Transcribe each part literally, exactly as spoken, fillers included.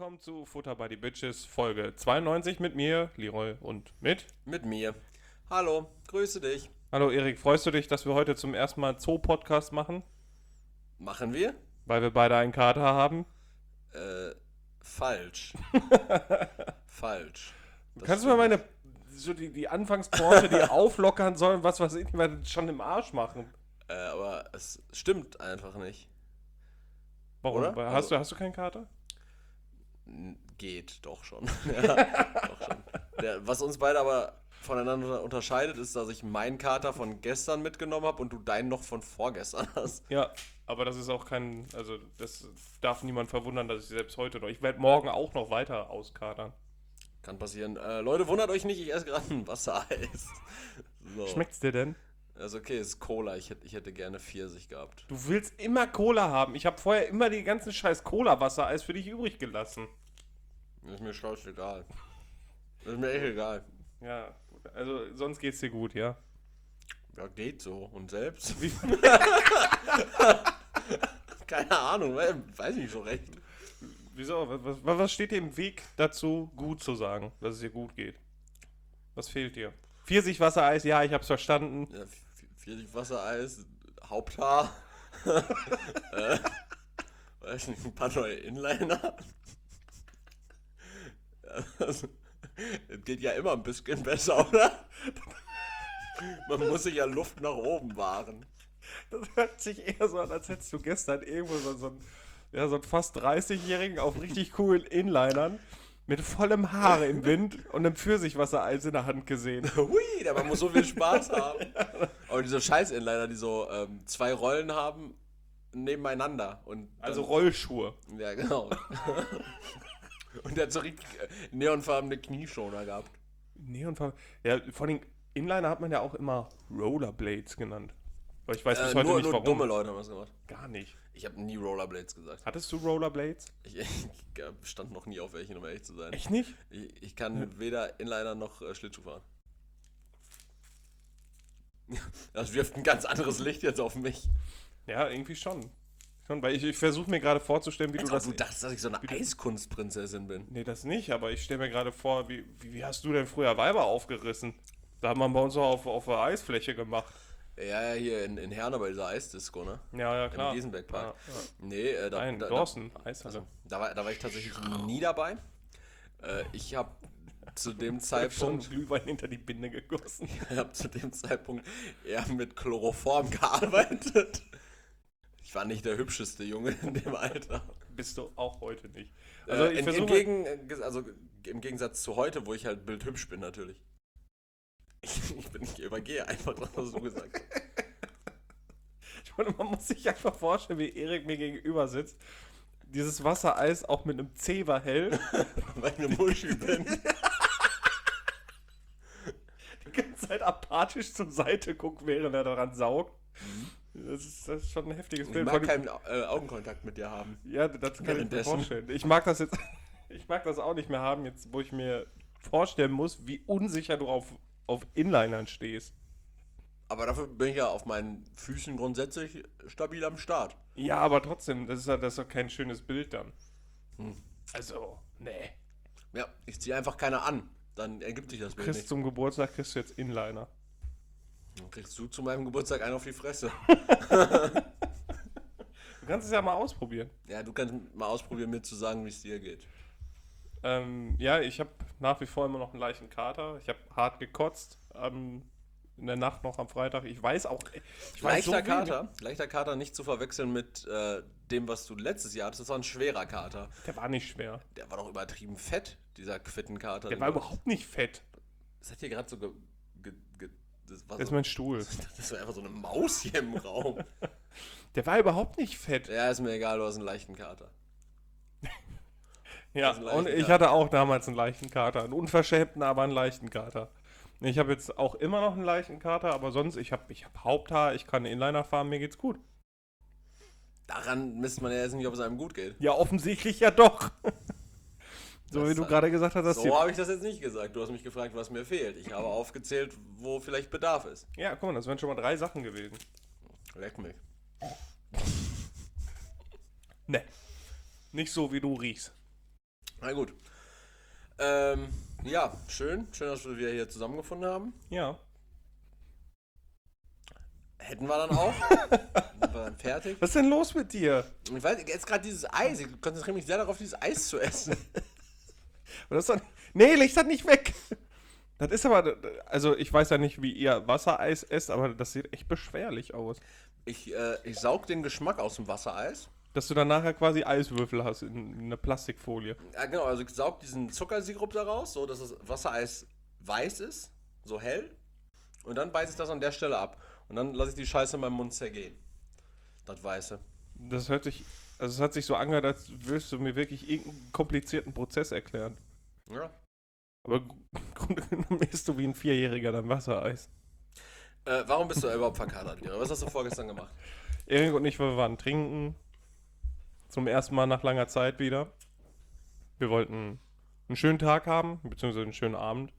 willkommen zu Futter by the Bitches, Folge zweiundneunzig mit mir, Leroy, und mit... Mit mir. Hallo, grüße dich. Hallo Erik, freust du dich, dass wir heute zum ersten Mal Zoo-Podcast machen? Machen wir? Weil wir beide einen Kater haben? Äh, falsch. Falsch. Das Kannst du mal meine, so die, die Anfangsporte, die auflockern sollen, was weiß ich, weil schon im Arsch machen? Äh, aber es stimmt einfach nicht. Warum? Oder? Hast, Also- du, hast du keinen Kater? N- Geht, doch schon. Ja, doch schon. Der, was uns beide aber voneinander unterscheidet, ist, dass ich meinen Kater von gestern mitgenommen habe und du deinen noch von vorgestern hast. Ja, aber das ist auch kein, also das darf niemand verwundern, dass ich selbst heute noch, ich werde morgen auch noch weiter auskatern. Kann passieren. Äh, Leute, wundert euch nicht, ich esse gerade ein Wassereis. So. Schmeckt's dir denn? Also okay, es ist Cola. Ich hätte, ich hätte gerne Pfirsich gehabt. Du willst immer Cola haben. Ich habe vorher immer die ganzen scheiß Cola-Wassereis für dich übrig gelassen. Ist mir scheißegal. Ist mir echt egal. Ja, gut. Also sonst geht's dir gut, ja? Ja, geht so. Und selbst? Wie, Keine Ahnung, we- weiß nicht so recht. wieso? Was, was, was steht dir im Weg dazu, gut zu sagen, dass es dir gut geht? Was fehlt dir? Pfirsich-Wassereis, ja, ich hab's verstanden. Ja, Pfirsich Wassereis, Haupthaar. äh, weiß nicht, ein paar neue Inliner. Ja, also, es geht ja immer ein bisschen besser, oder? Man muss sich ja Luft nach oben wahren. Das hört sich eher so an, als hättest du gestern irgendwo so, so, einen, ja, so einen fast dreißigjährigen auf richtig coolen Inlinern mit vollem Haare im Wind und einem Pfirsich-Wassereis in der Hand gesehen. Hui, aber man muss so viel Spaß haben. Aber diese Scheiß-Inliner, die so ähm, zwei Rollen haben, nebeneinander. Und dann, Also Rollschuhe. ja, genau. Und der hat so richtig äh, neonfarbene Knieschoner gehabt. Neonfarben. Ja, vor allem Inliner hat man ja auch immer Rollerblades genannt. Aber ich weiß bis Äh, heute nur nicht nur warum. dumme Leute haben das gemacht. Gar nicht. Ich habe nie Rollerblades gesagt. Hattest du Rollerblades? Ich, ich stand noch nie auf welchen, um ehrlich zu sein. Echt nicht? Ich, ich kann weder Inliner noch äh, Schlittschuh fahren. Das wirft ein ganz anderes Licht jetzt auf mich. Ja, irgendwie schon. Schon, weil ich, ich versuche mir gerade vorzustellen, wie Als du ob das... du dachtest, dass ich so eine du- Eiskunstprinzessin bin. Nee, das nicht, aber ich stelle mir gerade vor, wie, wie, wie hast du denn früher Weiber aufgerissen? Da hat man bei uns auch auf, auf der Eisfläche gemacht. Ja, ja, hier in, in Herne bei dieser Eisdisco, ne? Ja, ja, klar. Im Giesenbeck-Park. Ja, ja. Nee, äh, da, Nein, da, Dawson, da, Eishalle. also, da, war, da war ich tatsächlich nie dabei. Äh, ich habe zu dem Schon Zeitpunkt Glühwein hinter die Binde gegossen. Ich habe zu dem Zeitpunkt eher mit Chloroform gearbeitet. Ich war nicht der hübscheste Junge in dem Alter. Bist du auch heute nicht. Also Also ich im, im, versuche... Gegen, also im Gegensatz zu heute, wo ich halt bildhübsch bin natürlich. Ich, ich, bin, ich übergehe einfach das, was du gesagt hast. Ich meine, man muss sich einfach vorstellen, wie Erik mir gegenüber sitzt. Dieses Wassereis auch mit einem Zewa hält. Weil ich eine Muschi bin. Die ganze Zeit apathisch zur Seite guckt, während er daran saugt. Das ist, das ist schon ein heftiges Ich Bild. mag Vor allem- keinen äh, Augenkontakt mit dir haben. Ja, das kann ich mir währenddessen. vorstellen. Ich mag das jetzt, ich mag das auch nicht mehr haben, jetzt wo ich mir vorstellen muss, wie unsicher du auf, auf Inlinern stehst. Aber dafür bin ich ja auf meinen Füßen grundsätzlich stabil am Start. Ja, aber trotzdem, das ist ja das ist doch kein schönes Bild dann. Hm. Also, nee. Ja, ich ziehe einfach keine an. Dann ergibt sich das Bild Kriegst nicht. zum Geburtstag kriegst du jetzt Inliner. Dann kriegst du zu meinem Geburtstag einen auf die Fresse. Du kannst es ja mal ausprobieren. Ja, du kannst mal ausprobieren, mir zu sagen, wie es dir geht. Ähm, ja, ich habe nach wie vor immer noch einen leichten Kater. Ich habe hart gekotzt ähm, in der Nacht noch am Freitag. Ich weiß auch. Ich weiß Leichter so wenig- Kater, leichter Kater nicht zu verwechseln mit äh, dem, was du letztes Jahr hattest. Das war ein schwerer Kater. Der war nicht schwer. Der war doch übertrieben fett, dieser Quittenkater. Der den war du- überhaupt nicht fett. Das hat hier gerade so ge, ge, ge, das, war Das ist so, mein Stuhl. das war einfach so eine Maus hier im Raum. Der war überhaupt nicht fett. Ja, ist mir egal, du hast einen leichten Kater. Ja, hast einen leichten und ich Kater. hatte auch damals einen leichten Kater. Einen unverschämten, aber einen leichten Kater. Ich habe jetzt auch immer noch einen leichten Kater, aber sonst, ich habe ich hab Haupthaar, ich kann Inliner fahren, mir geht's gut. Daran misst man ja jetzt nicht, ob es einem gut geht. Ja, offensichtlich ja doch. So Das wie du hat- gerade gesagt hast, dass So die- habe ich das jetzt nicht gesagt. Du hast mich gefragt, was mir fehlt. Ich habe aufgezählt, wo vielleicht Bedarf ist. Ja, guck mal, das wären schon mal drei Sachen gewesen. Leck mich. Ne. Nicht so, wie du riechst. Na gut. Ähm, ja, schön. Schön, dass wir wieder hier zusammengefunden haben. Ja. Hätten wir dann auch. Sind wir dann fertig. Was ist denn los mit dir? Ich weiß, jetzt gerade dieses Eis. Ich konzentriere mich sehr darauf, dieses Eis zu essen. Das ist doch, nee, leg das nicht weg. Das ist aber, also ich weiß ja nicht, wie ihr Wassereis esst, aber das sieht echt beschwerlich aus. Ich, äh, ich saug den Geschmack aus dem Wassereis. Dass du dann nachher quasi Eiswürfel hast in, in einer Plastikfolie. Ja, genau. Also ich saug diesen Zuckersirup daraus, so dass das Wassereis weiß ist, so hell. Und dann beiße ich das an der Stelle ab. Und dann lasse ich die Scheiße in meinem Mund zergehen. Das Weiße. Das hört sich, also es hat sich so angehört, als würdest du mir wirklich irgendeinen komplizierten Prozess erklären. Ja. Aber im Grunde genommen isst du wie ein Vierjähriger dann Wassereis. Äh, warum bist du überhaupt verkatert, Lira? Was hast du vorgestern gemacht? Erik und ich, wir waren trinken. Zum ersten Mal nach langer Zeit wieder. Wir wollten einen schönen Tag haben, beziehungsweise einen schönen Abend.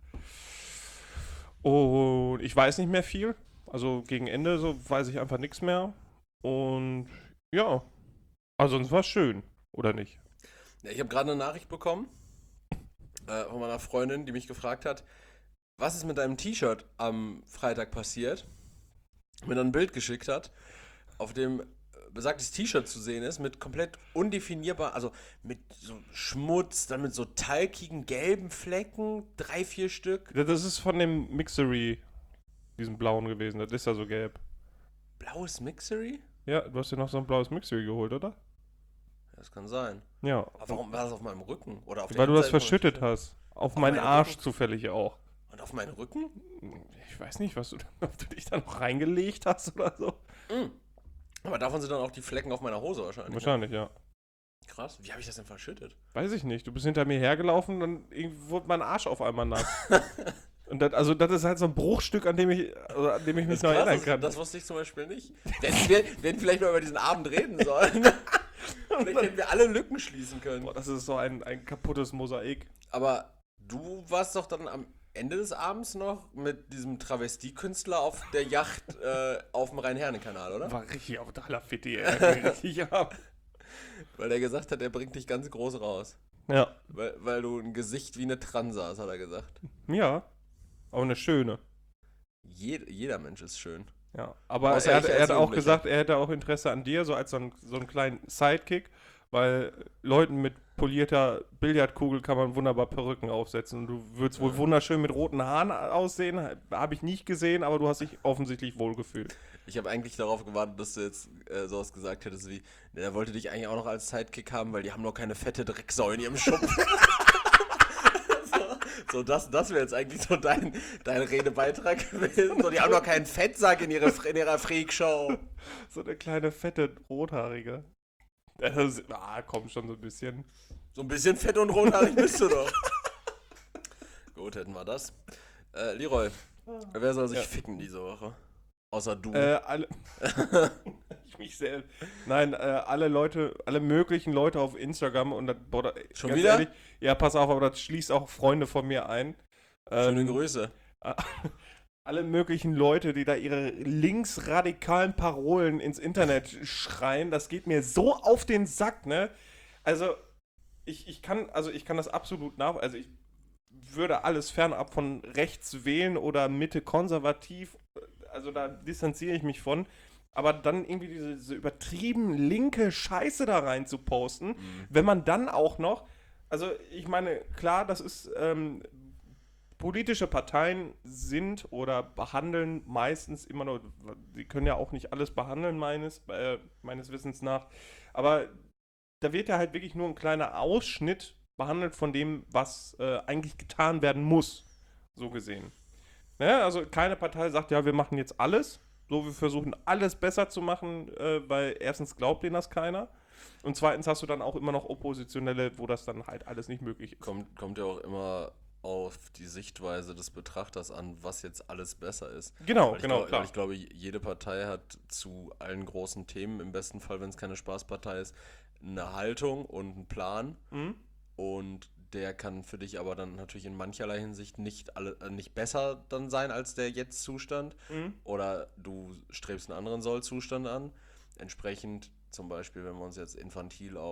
Und ich weiß nicht mehr viel. Also gegen Ende so weiß ich einfach nichts mehr. Und ja, also es war schön, oder nicht? Ja, ich habe gerade eine Nachricht bekommen äh, von meiner Freundin, die mich gefragt hat, was ist mit deinem T-Shirt am Freitag passiert? Mir dann ein Bild geschickt hat, auf dem besagtes T-Shirt zu sehen ist, mit komplett undefinierbar, also mit so Schmutz, dann mit so talkigen gelben Flecken, drei, vier Stück. Das ist von dem Mixery, diesem blauen gewesen. Das ist ja so gelb. Blaues Mixery? Ja, du hast dir noch so ein blaues Mixery geholt, oder? Das kann sein. Ja. Aber warum war das auf meinem Rücken? Oder auf der Weil du das Innenseite von meinem verschüttet T-Shirt? hast. Auf Auf meinen meinen Arsch Rücken? zufällig auch. Und auf meinen Rücken? Ich weiß nicht, was du, ob du dich da noch reingelegt hast oder so. Mhm. Aber davon sind dann auch die Flecken auf meiner Hose wahrscheinlich. Wahrscheinlich, ja. Krass. Wie habe ich das denn verschüttet? Weiß ich nicht. Du bist hinter mir hergelaufen, dann irgendwie wurde mein Arsch auf einmal nass. Und das, also das ist halt so ein Bruchstück, an dem ich, also an dem ich mich Das, noch ist krass, erinnern das, kann. das wusste ich zum Beispiel nicht. Wir hätten, wir, wir hätten vielleicht mal über diesen Abend reden sollen. Vielleicht hätten wir alle Lücken schließen können. Boah, das ist so ein, ein kaputtes Mosaik. Aber du warst doch dann am Ende des Abends noch mit diesem Travestiekünstler auf der Yacht äh, auf dem Rhein-Herne-Kanal, oder? War richtig auf der Fitti, ey. Richtig ab. Weil der gesagt hat, er bringt dich ganz groß raus. Ja. Weil, weil du ein Gesicht wie eine Transe hast, hat er gesagt. Ja. Aber eine schöne. Jed, jeder Mensch ist schön. Ja. Aber Außer er, hat- ich er als hat auch Jugendlicher. gesagt, er hätte auch Interesse an dir, so als so, ein, so einen kleinen Sidekick. Weil Leuten mit polierter Billardkugel kann man wunderbar Perücken aufsetzen. Und du würdest wohl Ja. wunderschön mit roten Haaren aussehen. Habe ich nicht gesehen, aber du hast dich offensichtlich wohlgefühlt. Ich habe eigentlich darauf gewartet, dass du jetzt äh, sowas gesagt hättest wie, ne, er wollte dich eigentlich auch noch als Sidekick haben, weil die haben noch keine fette Drecksau in ihrem Schuppen. so, so, das, das wäre jetzt eigentlich so dein, dein Redebeitrag gewesen. So, die haben noch keinen Fettsack in, ihre, in ihrer Freakshow. So eine kleine, fette, rothaarige. Das ist, ah, komm schon so ein bisschen. So ein bisschen fett und rothaarig bist du doch. Gut, hätten wir das. Äh, Leroy, wer soll sich Ja. ficken diese Woche? Außer du. Äh, alle. ich mich selbst. Nein, äh, alle Leute, alle möglichen Leute auf Instagram und das, boah, da, Schon ganz wieder? ehrlich, ja, pass auf, aber das schließt auch Freunde von mir ein. Schöne Ähm, Grüße. alle möglichen Leute, die da ihre linksradikalen Parolen ins Internet schreien, das geht mir so auf den Sack, ne? Also, ich, ich kann, also ich kann das absolut nach, also ich würde alles fernab von rechts wählen oder Mitte konservativ, also da distanziere ich mich von, aber dann irgendwie diese, diese übertrieben linke Scheiße da rein zu posten, Mhm. wenn man dann auch noch, also ich meine, klar, das ist, ähm, politische Parteien sind oder behandeln meistens immer nur, sie können ja auch nicht alles behandeln, meines, äh, meines Wissens nach, aber da wird ja halt wirklich nur ein kleiner Ausschnitt behandelt von dem, was äh, eigentlich getan werden muss, so gesehen. Ne? Also keine Partei sagt, ja, wir machen jetzt alles, so wir versuchen alles besser zu machen, äh, weil erstens glaubt denen das keiner und zweitens hast du dann auch immer noch Oppositionelle, wo das dann halt alles nicht möglich ist. Kommt, kommt ja auch immer auf die Sichtweise des Betrachters an, was jetzt alles besser ist. Genau, Weil ich genau, glaub, klar. Weil ich glaube, jede Partei hat zu allen großen Themen, im besten Fall, wenn es keine Spaßpartei ist, eine Haltung und einen Plan. Mhm. Und der kann für dich aber dann natürlich in mancherlei Hinsicht nicht, alle, äh, nicht besser dann sein als der Jetzt-Zustand. Mhm. Oder du strebst einen anderen Soll-Zustand an. Entsprechend, zum Beispiel, wenn wir uns jetzt infantil auf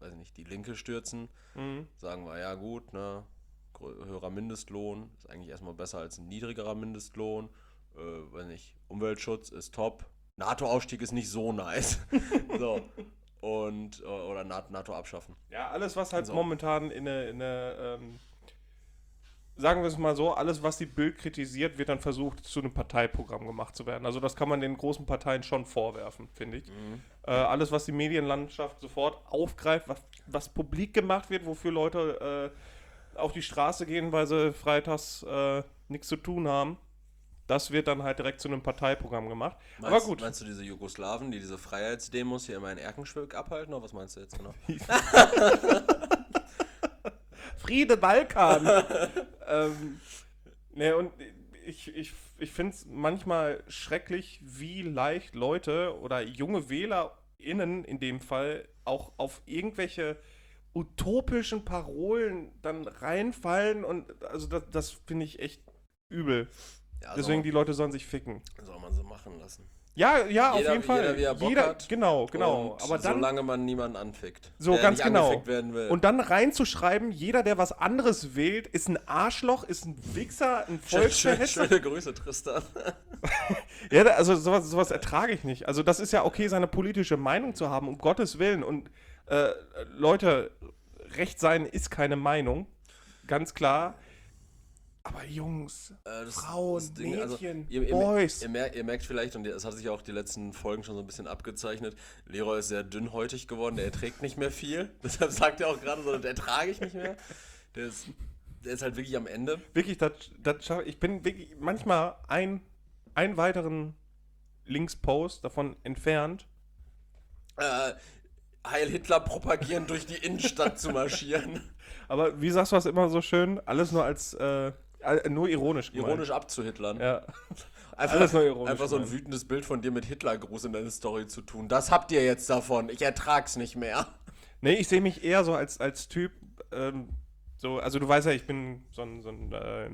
weiß ich nicht, die Linke stürzen, Mhm. sagen wir, ja gut, ne, grö- höherer Mindestlohn ist eigentlich erstmal besser als ein niedrigerer Mindestlohn, äh, weiß nicht, Umweltschutz ist top, NATO-Ausstieg ist nicht so nice, so, und, äh, oder Na- NATO abschaffen. Ja, alles, was halt So. momentan in eine, in eine ähm, sagen wir es mal so, alles, was die Bild kritisiert, wird dann versucht, zu einem Parteiprogramm gemacht zu werden. Also das kann man den großen Parteien schon vorwerfen, finde ich. Mhm. Äh, alles, was die Medienlandschaft sofort aufgreift, was, was publik gemacht wird, wofür Leute äh, auf die Straße gehen, weil sie freitags äh, nichts zu tun haben, das wird dann halt direkt zu einem Parteiprogramm gemacht. Meinst, Aber gut. Meinst du diese Jugoslawen, die diese Freiheitsdemos hier immer in Erkenschwick abhalten, oder was meinst du jetzt genau? Friede Balkan. ähm, ne, und ich, ich, ich finde es manchmal schrecklich, wie leicht Leute oder junge WählerInnen in dem Fall auch auf irgendwelche utopischen Parolen dann reinfallen und also das, das finde ich echt übel. Ja, Deswegen, soll, die Leute sollen sich ficken. soll man so machen lassen. Ja, ja, auf Jeder- jeden Fall. jeder, wie er Bock hat. Genau, genau. Und Aber dann, solange man niemanden anfickt. So, der ganz nicht genau. angefickt werden will. und dann reinzuschreiben, jeder, der was anderes wählt, ist ein Arschloch, ist ein Wichser, ein Volksverhetzer. Schöne Grüße, Tristan. Ja, da- also sowas, sowas ertrage ich nicht. Also das ist ja okay, seine politische Meinung zu haben, um Gottes Willen. Und äh, Leute, Recht sein ist keine Meinung, ganz klar. Aber Jungs, Äh, das- Frauen, das Ding, also, Mädchen, ihr, ihr, Boys. Ihr, mer ihr merkt vielleicht, und es hat sich auch die letzten Folgen schon so ein bisschen abgezeichnet, Leroy ist sehr dünnhäutig geworden, der erträgt nicht mehr viel. Deshalb sagt er auch gerade so, der ertrage ich nicht mehr. Der ist, der ist halt wirklich am Ende. Wirklich, das, das schaff, ich bin wirklich manchmal ein, einen weiteren Linkspost davon entfernt. Äh, Heil Hitler propagieren, durch die Innenstadt zu marschieren. Aber wie sagst du das immer so schön? Alles nur als, äh, äh, nur ironisch gemeint. Ironisch abzuhitlern. Ja. Einfach, Alles nur ironisch einfach so ein gemeint. wütendes Bild von dir mit Hitlergruß in deine Story zu tun. Das habt ihr jetzt davon. Ich ertrag's nicht mehr. Nee, ich sehe mich eher so als, als Typ, ähm, so, also du weißt ja, ich bin so ein, so ein äh,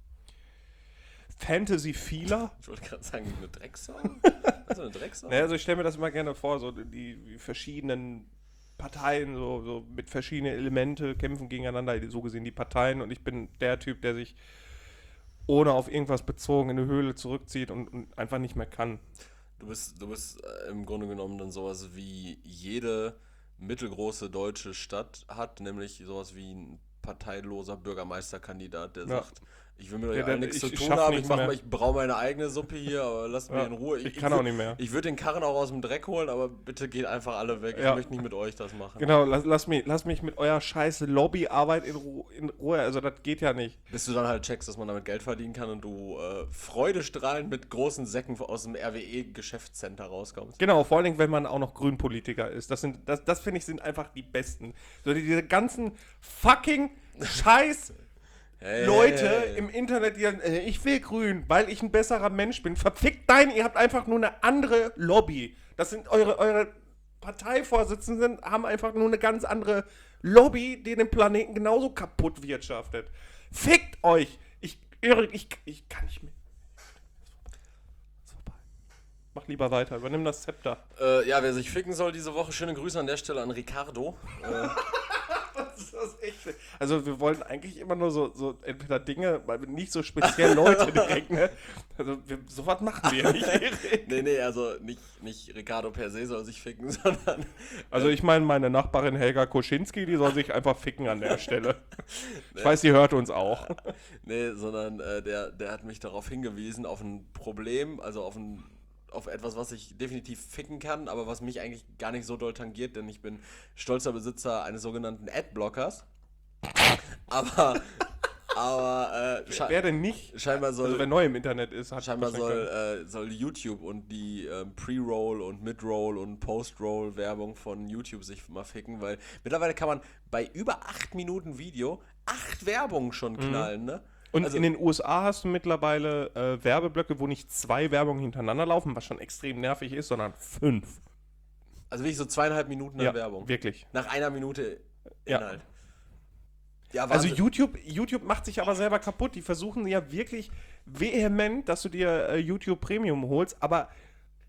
Fantasy-Feeler. Ich wollte gerade sagen, eine Drecksau. Also eine Drecksau? Naja, also ich stelle mir das immer gerne vor, so die, die verschiedenen Parteien, so, so mit verschiedenen Elemente kämpfen gegeneinander, so gesehen die Parteien, und ich bin der Typ, der sich ohne auf irgendwas bezogen in eine Höhle zurückzieht und, und einfach nicht mehr kann. Du bist, du bist äh, im Grunde genommen dann sowas wie jede mittelgroße deutsche Stadt hat, nämlich sowas wie ein parteiloser Bürgermeisterkandidat, der Ja. sagt, ich will mit euch Ja, der- allen nichts ich- zu ich tun schaff haben, ich, nichts mach mehr. mal, ich braue meine eigene Suppe hier, aber lasst mich Ja, in Ruhe. ich kann auch nicht mehr. Ich würde den Karren auch aus dem Dreck holen, aber bitte geht einfach alle weg. Ja. Ich möchte nicht mit euch das machen. Genau, lass, lass, mich, lass mich mit eurer scheiß Lobbyarbeit in, Ru in Ruhe, also das geht ja nicht. Bis du dann halt checkst, dass man damit Geld verdienen kann und du äh, freudestrahlend mit großen Säcken aus dem R W E-Geschäftscenter rauskommst. Genau, vor allen Dingen, wenn man auch noch Grünpolitiker ist. Das, sind, das, das finde ich, sind einfach die Besten. So die, diese ganzen fucking scheiß Hey, Leute hey, hey. im Internet, die dann, äh, ich will grün, weil ich ein besserer Mensch bin. Verfickt dein, ihr habt einfach nur eine andere Lobby. Das sind eure, eure Parteivorsitzenden, haben einfach nur eine ganz andere Lobby, die den Planeten genauso kaputt wirtschaftet. Fickt euch! Ich, irre, ich, ich kann nicht mehr. Ist vorbei. Mach lieber weiter, übernimm das Zepter. Äh, ja, wer sich ficken soll diese Woche, schöne Grüße an der Stelle an Ricardo. Äh, Das ist das echt. Also wir wollten eigentlich immer nur so, so entweder Dinge, weil wir nicht so speziell Leute direkt, ne? Also wir, sowas machen wir nicht. Erik. nee, nee, also nicht, nicht Ricardo per se soll sich ficken, sondern Also ich meine meine Nachbarin Helga Koschinski, die soll sich einfach ficken an der Stelle. Ich weiß, die hört uns auch. nee, sondern äh, der, der hat mich darauf hingewiesen, auf ein Problem, also auf ein auf etwas, was ich definitiv ficken kann, aber was mich eigentlich gar nicht so doll tangiert, denn ich bin stolzer Besitzer eines sogenannten Adblockers. Aber, aber äh, sche Wer denn nicht? scheinbar soll, Also wer neu im Internet ist, hat scheinbar wahrscheinlich soll, äh, soll YouTube und die ähm, Pre-Roll und Mid-Roll und Post-Roll-Werbung von YouTube sich mal ficken, weil mittlerweile kann man bei über acht Minuten Video acht Werbungen schon knallen, ne? Und Also- in den U S A hast du mittlerweile äh, Werbeblöcke, wo nicht zwei Werbungen hintereinander laufen, was schon extrem nervig ist, sondern fünf. Also wirklich so zweieinhalb Minuten an Werbung. wirklich. Nach einer Minute Ja. Inhalt. Ja, Also Wahnsinn. YouTube, YouTube macht sich aber selber kaputt. Die versuchen ja wirklich vehement, dass du dir äh, YouTube Premium holst, aber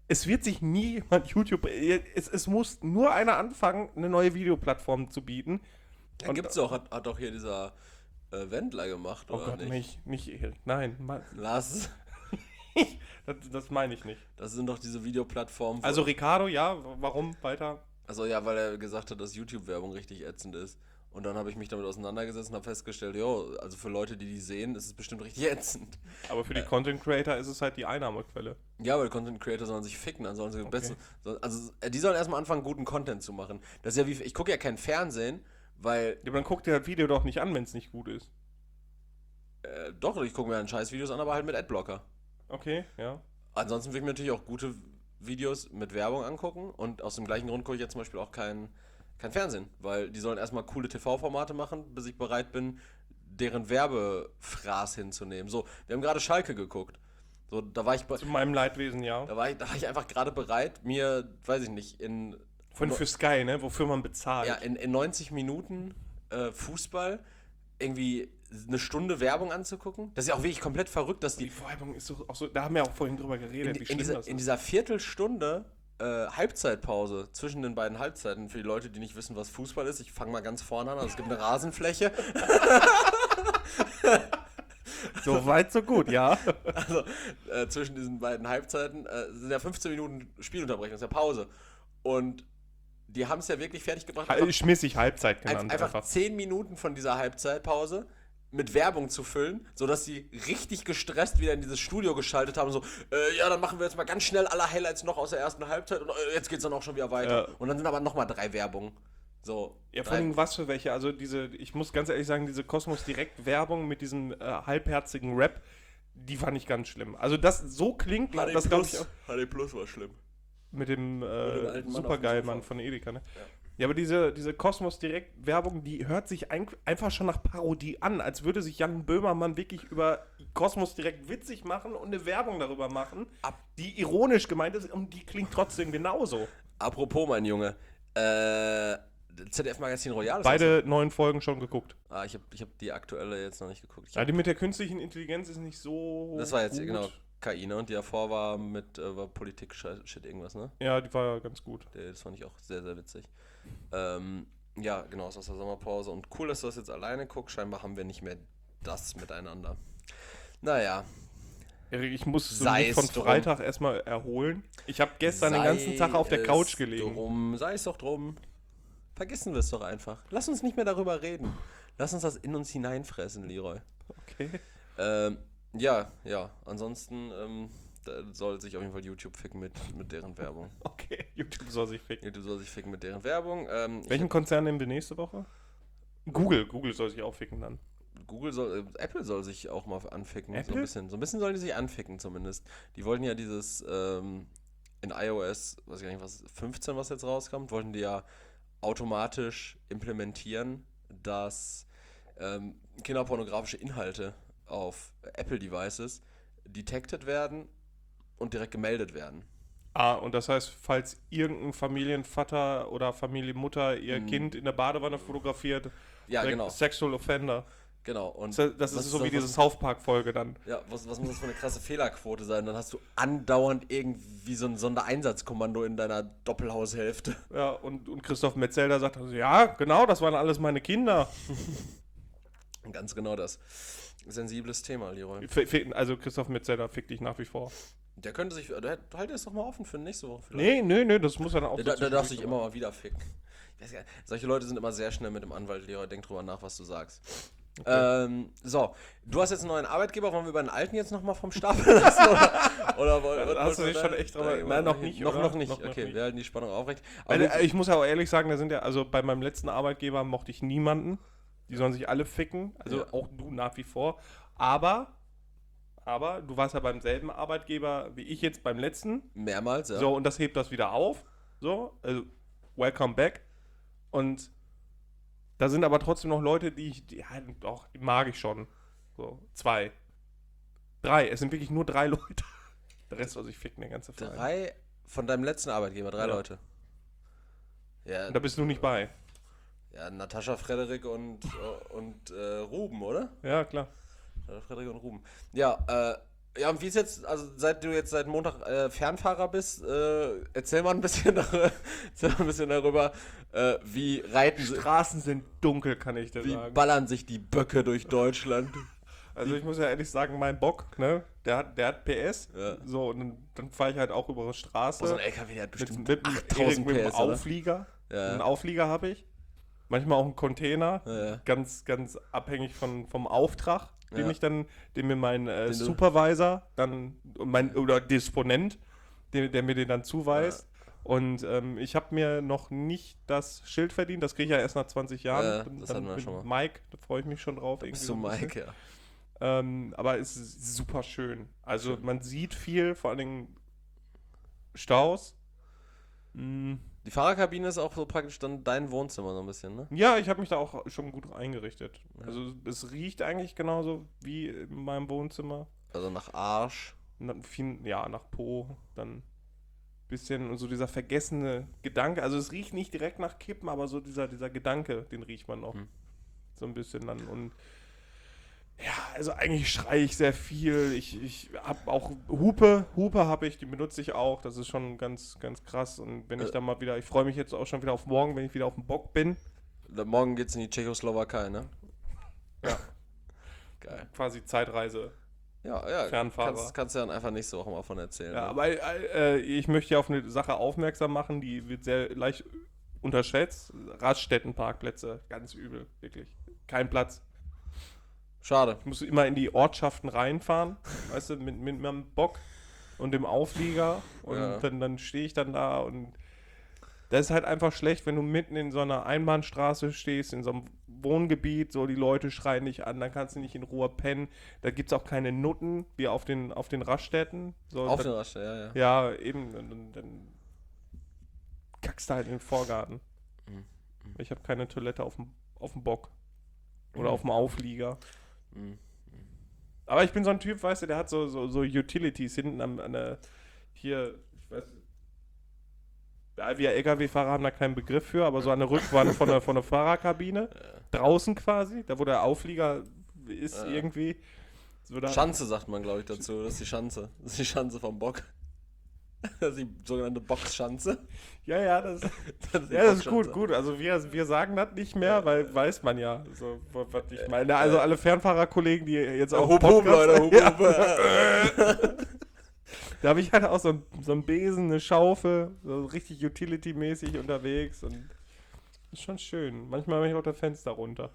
es wird sich nie jemand YouTube, es, es muss nur einer anfangen, eine neue Videoplattform zu bieten. Ja, Und- gibt's doch, hat, hat doch hier dieser äh, Wendler gemacht, Oh oder Gott, nicht? nicht, nicht, nein, Mann, Lass. das, das meine ich nicht. Das sind doch diese Videoplattformen. wo- Also Ricardo, ja, warum weiter? Also ja, weil er gesagt hat, dass YouTube-Werbung richtig ätzend ist. Und dann habe ich mich damit auseinandergesetzt und habe festgestellt, jo, also für Leute, die die sehen, ist es bestimmt richtig ätzend. Aber für die Content Creator ist es halt die Einnahmequelle. Ja, weil Content Creator sollen sich ficken, dann sollen sie Okay. besser. so- Also äh, die sollen erstmal anfangen, guten Content zu machen. Das ist ja wie, ich gucke ja kein Fernsehen, weil, Ja, aber dann guck dir das Video doch nicht an, wenn es nicht gut ist. äh, doch, ich gucke mir dann Scheißvideos an, aber halt mit Adblocker. Okay, ja. Ansonsten will ich mir natürlich auch gute Videos mit Werbung angucken und aus dem gleichen Grund gucke ich jetzt zum Beispiel auch kein, kein Fernsehen, weil die sollen erstmal coole T V-Formate machen, bis ich bereit bin, deren Werbefraß hinzunehmen. So, wir haben gerade Schalke geguckt. So, da war ich, be- Zu meinem Leidwesen, ja. da war ich, da war ich einfach gerade bereit, mir, weiß ich nicht, in, Von für Sky, ne? Wofür man bezahlt. ja, in, in neunzig Minuten äh, Fußball irgendwie eine Stunde Werbung anzugucken. Das ist ja auch wirklich komplett verrückt, dass die Die Werbung ist so, auch so, da haben wir auch vorhin drüber geredet, in, wie in, schlimm dieser, das in ist. dieser Viertelstunde äh, Halbzeitpause zwischen den beiden Halbzeiten, für die Leute, die nicht wissen, was Fußball ist, ich fange mal ganz vorne an, also es gibt eine Rasenfläche, So weit, so gut, ja. also äh, zwischen diesen beiden Halbzeiten äh, sind ja fünfzehn Minuten Spielunterbrechung, das ist ja Pause. Und die haben es ja wirklich fertig gebracht, Hal- Schmissig Halbzeit einfach, genannt. einfach zehn Minuten von dieser Halbzeitpause mit Werbung zu füllen, sodass sie richtig gestresst wieder in dieses Studio geschaltet haben, so, äh, ja, dann machen wir jetzt mal ganz schnell alle Highlights noch aus der ersten Halbzeit und äh, jetzt geht's dann auch schon wieder weiter. Ja. Und dann sind aber nochmal drei Werbungen. So. Ja, vor drei- allem was für welche. Also diese, ich muss ganz ehrlich sagen, diese Kosmos Direkt Werbung mit diesem äh, halbherzigen Rap, die fand ich ganz schlimm. Also das so klingt, H D das glaube ich Plus, auch H D Plus war schlimm. mit dem, dem äh, alten Mann auf dem Supergeil-Mann Sofa. von Edeka, ne? Ja. Ja, aber diese, diese Kosmos Direkt Werbung, die hört sich ein, einfach schon nach Parodie an, als würde sich Jan Böhmermann wirklich über Kosmos Direkt witzig machen und eine Werbung darüber machen, Ab- die ironisch gemeint ist und die klingt trotzdem genauso. Apropos, mein Junge, äh, Z D F-Magazin Royal ist Beide neuen Folgen schon geguckt. auch so- Ah, ich habe ich hab die aktuelle jetzt noch nicht geguckt. Ich Ja, hab, die mit der künstlichen Intelligenz ist nicht so das war jetzt, gut. genau, K I, ne? Und die davor war mit äh, war Politik-Shit irgendwas, ne? Ja, die war ganz gut. Der- Das fand ich auch sehr, sehr witzig. Ähm, ja, genau, ist aus der Sommerpause. Und cool, dass du das jetzt alleine guckst. Scheinbar haben wir nicht mehr das miteinander. Naja. Erik, ich muss so Sei mich von es drum. Freitag erstmal erholen. Ich habe gestern den sei ganzen Tag auf der es Couch gelegen. Drum, sei es doch drum. Vergessen wir es doch einfach. Lass uns nicht mehr darüber reden. Lass uns das in uns hineinfressen, Leroy. Okay. Ähm, ja, ja. Ansonsten ähm, da soll sich auf jeden Fall YouTube ficken mit, mit deren Werbung. Okay, YouTube soll sich ficken. YouTube soll sich ficken mit deren Werbung. Ähm, ich- Welchen Konzern nehmen wir nächste Woche? Google. Google soll sich auch ficken dann. Google soll, äh, Apple soll sich auch mal anficken. So Apple? ein bisschen. So ein bisschen sollen die sich anficken zumindest. Die wollten ja dieses ähm, in iOS, weiß ich gar nicht, was fünfzehn, was jetzt rauskommt, wollten die ja automatisch implementieren, dass ähm, kinderpornografische Inhalte auf Apple-Devices detected werden und direkt gemeldet werden. Ah, und das heißt, falls irgendein Familienvater oder Familienmutter ihr Hm. Kind in der Badewanne fotografiert, Ja, direkt genau. Sexual Offender. genau. Und Das, das was ist so wie das- diese South Park-Folge dann. Ja, was, was muss das für eine krasse Fehlerquote sein? Dann hast du andauernd irgendwie so ein Sondereinsatzkommando in deiner Doppelhaushälfte. Ja, und, und Christoph Metzelder sagt also, ja, genau, das waren alles meine Kinder. Ganz genau das. Sensibles Thema, Leroy. F f also Christoph Metzelder fickt dich nach wie vor. Der könnte sich. Der, halt es doch mal offen für nächste Woche vielleicht. Nee, nee, nee, das muss er dann auch Der, so der, der darf sich zwischendurch immer mal wieder ficken. Ich weiß gar nicht, solche Leute sind immer sehr schnell mit dem Anwalt, Leroy. Denk drüber nach, was du sagst. Ähm, so, du hast jetzt einen neuen Arbeitgeber. Wollen wir über den alten jetzt nochmal vom Stapel lassen? Oder, oder wollen, Ja, hast du wollen dich wir schon da- echt drüber- da- Nein, noch nicht, Noch, oder? noch nicht. Noch- noch okay, nicht. wir halten die Spannung aufrecht. Weil, wir- äh, ich muss ja auch ehrlich sagen, da sind ja, also bei meinem letzten Arbeitgeber mochte ich niemanden. Die sollen sich alle ficken, also Ja. auch du nach wie vor. Aber, aber du warst ja beim selben Arbeitgeber wie ich jetzt beim letzten. mehrmals, ja. So, und das hebt das wieder auf. So, also welcome back. Und da sind aber trotzdem noch Leute, die ich, die, ja, doch, die mag ich schon. So, zwei. Drei. Es sind wirklich nur drei Leute. Der Rest soll sich ficken, der ganze Verein. Drei von deinem letzten Arbeitgeber, drei Ja. Leute. Ja, Und da bist du nicht bei. ja Natascha, Frederik und, äh, und äh, Ruben, oder? Ja, klar. Natascha, Frederik und Ruben. Ja, äh, Ja, und wie ist jetzt, also seit du jetzt seit Montag äh, Fernfahrer bist, äh, erzähl mal ein bisschen darüber, erzähl mal ein bisschen darüber äh, wie reiten sie, Straßen sind dunkel, kann ich dir wie sagen. ballern sich die Böcke durch Deutschland. Also ich muss ja ehrlich sagen, mein Bock, ne, der hat, der hat P S. Ja. So, und dann, dann fahre ich halt auch über die Straße. Oh, so ein L K W, der hat mit, bestimmt mit, einem- achttausend mit P einem S, oder? Auflieger. Ja. Einen Auflieger habe ich. Manchmal auch einen Container. Ja, ja. Ganz, ganz abhängig von, vom Auftrag, den Ja. ich dann, den mir mein äh, Den du- Supervisor dann, mein, oder Disponent, der, der mir den dann zuweist. Und ähm, ich habe mir noch nicht das Schild verdient, das kriege ich ja erst nach zwanzig Jahren. Ja, Dann- das dann hatten wir mit schon mal. Mike, da freue ich mich schon drauf. irgendwie Bist so du ein bisschen. Mike, ja. Ähm, aber es ist super schön. Also Schön. man sieht viel, vor allen Dingen Staus. Mm, Die Fahrerkabine ist auch so praktisch dann dein Wohnzimmer so ein bisschen, ne? Ja, ich habe mich da auch schon gut eingerichtet. Ja. Also es riecht eigentlich genauso wie in meinem Wohnzimmer. Also nach Arsch. Na, viel, ja, nach Po, dann bisschen so dieser vergessene Gedanke. Also es riecht nicht direkt nach Kippen, aber so dieser, dieser Gedanke, den riecht man noch. Hm. So ein bisschen dann. Und ja, also eigentlich schreie ich sehr viel. Ich, ich habe auch Hupe, Hupe habe ich, die benutze ich auch. Das ist schon ganz, ganz krass. Und wenn ich Äh. dann mal wieder, ich freue mich jetzt auch schon wieder auf morgen, wenn ich wieder auf dem Bock bin. Da- Morgen geht's in die Tschechoslowakei, ne? Ja. Geil. Quasi Zeitreise. Ja, ja. Fernfahrer. Kannst, kannst du ja dann einfach nächste Woche mal von erzählen. Ja, ne? aber äh, ich möchte ja auf eine Sache aufmerksam machen, die wird sehr leicht unterschätzt. Raststättenparkplätze, ganz übel, wirklich. Kein Platz. Schade. Ich muss immer in die Ortschaften reinfahren, weißt du, mit, mit meinem Bock und dem Auflieger. Und Ja. dann, dann stehe ich dann da und das ist halt einfach schlecht, wenn du mitten in so einer Einbahnstraße stehst, in so einem Wohngebiet, so die Leute schreien dich an, dann kannst du nicht in Ruhe pennen. Da gibt es auch keine Nutten, wie auf den, auf den Raststätten. So, Auf da, den Rasch, ja, ja. ja, eben, dann, dann, dann kackst du halt in den Vorgarten. Mhm. Ich habe keine Toilette auf dem, auf dem Bock. Oder Mhm. auf dem Auflieger. Mhm. Aber ich bin so ein Typ, weißt du, der hat so, so, so Utilities hinten an, an der, hier, ich weiß ja, wir L K W-Fahrer haben da keinen Begriff für, aber so an der Rückwand von der, von der Fahrerkabine, draußen quasi, da wo der Auflieger ist Ja. irgendwie. So da, Schanze sagt man, glaube ich, dazu. Das ist die Schanze. Das ist die Schanze vom Bock. Das ist die sogenannte Boxschanze. Ja, ja, das, Das ist die ja, das ist gut, Boxschanze. gut. Also wir, wir sagen das nicht mehr, weil weiß man ja, so, was ich meine. Also alle Fernfahrerkollegen, die jetzt auch Hub, Hub, Leute, Hub, ja, Hub. da habe ich halt auch so, ein, so einen Besen, eine Schaufel, so richtig Utility-mäßig unterwegs und ist schon schön. Manchmal mache ich auch das Fenster runter.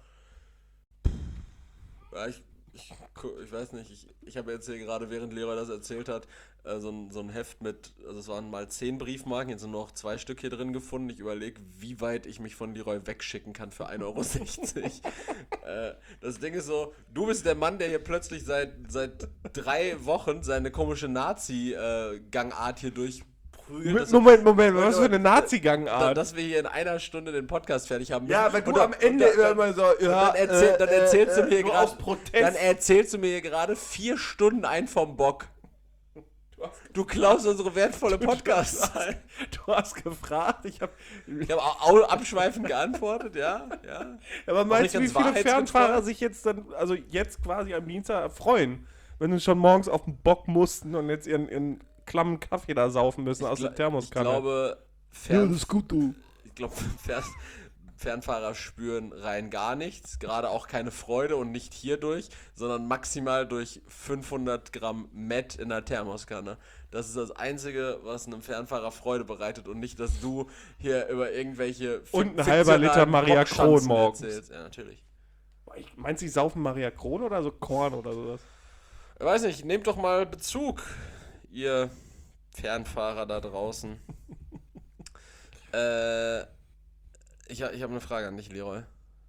Ja, ich, ich, gu- ich weiß nicht, ich, ich habe jetzt hier gerade, während Leroy das erzählt hat, äh, so, ein, so ein Heft mit, also es waren mal zehn Briefmarken, jetzt sind noch zwei Stück hier drin gefunden. Ich überlege, wie weit ich mich von Leroy wegschicken kann für ein Euro sechzig. äh, das Ding ist so, du bist der Mann, der hier plötzlich seit, seit drei Wochen seine komische Nazi-Gangart hier durchprügelt. dass- Moment, Moment, was Moment, für eine da- Nazi-Gangart. dass wir hier in einer Stunde den Podcast fertig haben müssen. Ja, weil du Und dann- am Ende und dann- immer so, ja, dann, erzähl, dann erzählst du mir nur gerade, aus Protest. dann erzählst du mir hier gerade vier Stunden ein vom Bock. Du klaust unsere wertvolle Podcast-Zeit. Du hast gefragt, ich habe. Ich habe auch au- abschweifend geantwortet, ja, ja. Aber meinst nicht du, wie ganz viele wahrheitsgetreu. Fernfahrer sich jetzt dann, also jetzt quasi am Dienstag freuen, wenn sie schon morgens auf den Bock mussten und jetzt ihren, ihren klammen Kaffee da saufen müssen aus gla- der Thermoskanne? Ich glaube, ja, Fern, das ist gut, du. ich glaube Fern, Fernfahrer spüren rein gar nichts, gerade auch keine Freude und nicht hierdurch, sondern maximal durch fünfhundert Gramm Met in der Thermoskanne. Das ist das Einzige, was einem Fernfahrer Freude bereitet und nicht, dass du hier über irgendwelche Und ein fik- halber Liter fiktionalen Maria Kron Bockschanzen morgens. erzählst. Ja, natürlich. Ich, meinst du, sie saufen Maria Kron oder so Korn oder sowas? Ich weiß nicht, nehmt doch mal Bezug, ihr Fernfahrer da draußen. äh, ich ha- ich habe eine Frage an dich, Leroy.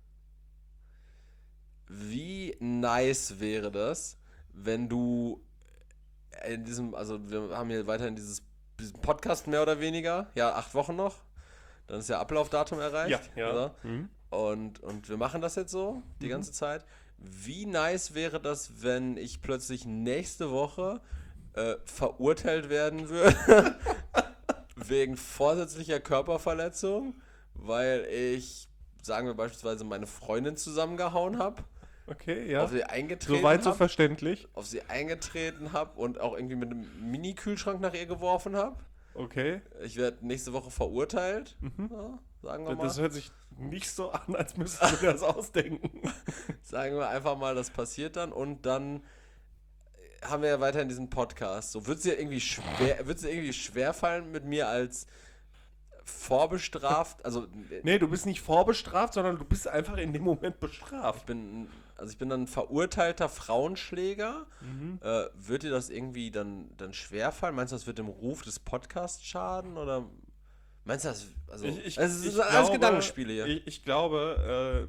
Wie nice wäre das, wenn du in diesem, also wir haben hier weiterhin dieses, diesen Podcast mehr oder weniger, ja, acht Wochen noch, dann ist ja Ablaufdatum erreicht. oder? Hm? Und, und wir machen das jetzt so die Mhm. ganze Zeit. Wie nice wäre das, wenn ich plötzlich nächste Woche äh, verurteilt werden würde wegen vorsätzlicher Körperverletzung, weil ich, sagen wir beispielsweise, meine Freundin zusammengehauen habe Okay, ja. auf sie eingetreten Soweit so habe, verständlich. auf sie eingetreten habe und auch irgendwie mit einem Mini-Kühlschrank nach ihr geworfen habe. Okay. Ich werde nächste Woche verurteilt, ja, sagen wir mal. Das hört sich nicht so an, als müsstest du dir das ausdenken. Sagen wir einfach mal, das passiert dann und dann haben wir ja weiterhin diesen Podcast. So, wird es dir irgendwie schwer, wird's dir irgendwie schwerfallen mit mir als vorbestraft? Also Nee, du bist nicht vorbestraft, sondern du bist einfach in dem Moment ich bestraft. bin, also ich bin dann verurteilter Frauenschläger. Mhm. Äh, wird dir das irgendwie dann, dann schwerfallen? Meinst du, das wird dem Ruf des Podcasts schaden? Oder meinst du das? Also, Ich, ich, also es ich sind alles glaube, Gedankenspiele hier. Ich, ich glaube,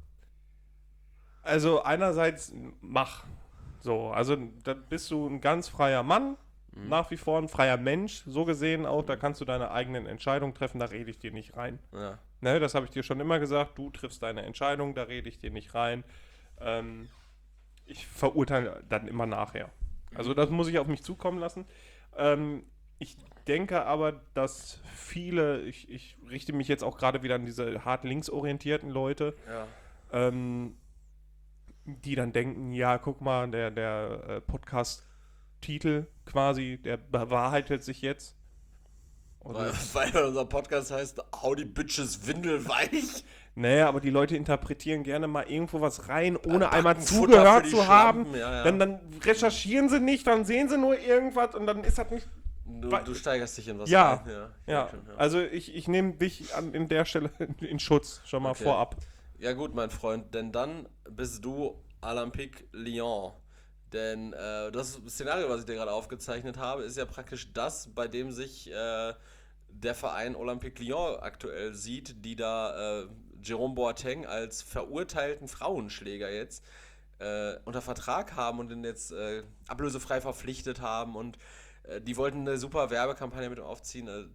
äh, also einerseits mach. So, also da bist du ein ganz freier Mann, Mhm. nach wie vor ein freier Mensch, so gesehen auch, da kannst du deine eigenen Entscheidungen treffen, da rede ich dir nicht rein. Ja. Ne, das habe ich dir schon immer gesagt, du triffst deine Entscheidung, da rede ich dir nicht rein. Ähm, ich verurteile dann immer nachher. Also das muss ich auf mich zukommen lassen. Ähm, ich denke aber, dass viele, ich, ich richte mich jetzt auch gerade wieder an diese hart linksorientierten Leute, Ja. ähm, die dann denken, ja, guck mal, der, der äh, Podcast-Titel quasi, der bewahrheitet sich jetzt. Weil, Und, weil unser Podcast heißt Hau die Bitches windelweich. naja, aber die Leute interpretieren gerne mal irgendwo was rein, ohne Backen einmal Futter zugehört für die zu haben. Schlampen, ja, ja. Dann, dann recherchieren sie nicht, dann sehen sie nur irgendwas und dann ist das nicht. Du, Weil- du steigerst dich in was Ja, ein. Ja, ich Ja, merk schon, ja. also ich, ich nehme dich an in der Stelle in Schutz, schon mal Okay. vorab. Ja gut, mein Freund, denn dann bist du Olympique Lyon. Denn äh, das Szenario, was ich dir gerade aufgezeichnet habe, ist ja praktisch das, bei dem sich äh, der Verein Olympique Lyon aktuell sieht, die da äh, Jérôme Boateng als verurteilten Frauenschläger jetzt äh, unter Vertrag haben und ihn jetzt äh, ablösefrei verpflichtet haben und äh, die wollten eine super Werbekampagne mit ihm aufziehen. Äh,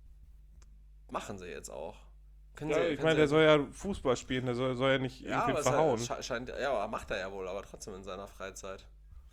machen sie jetzt auch. Können Ja, sie- ich können meine, sie- der soll ja Fußball spielen, der soll, soll ja nicht ja, irgendwie aber es verhauen. sche- scheint, ja, aber macht er ja wohl, aber trotzdem in seiner Freizeit.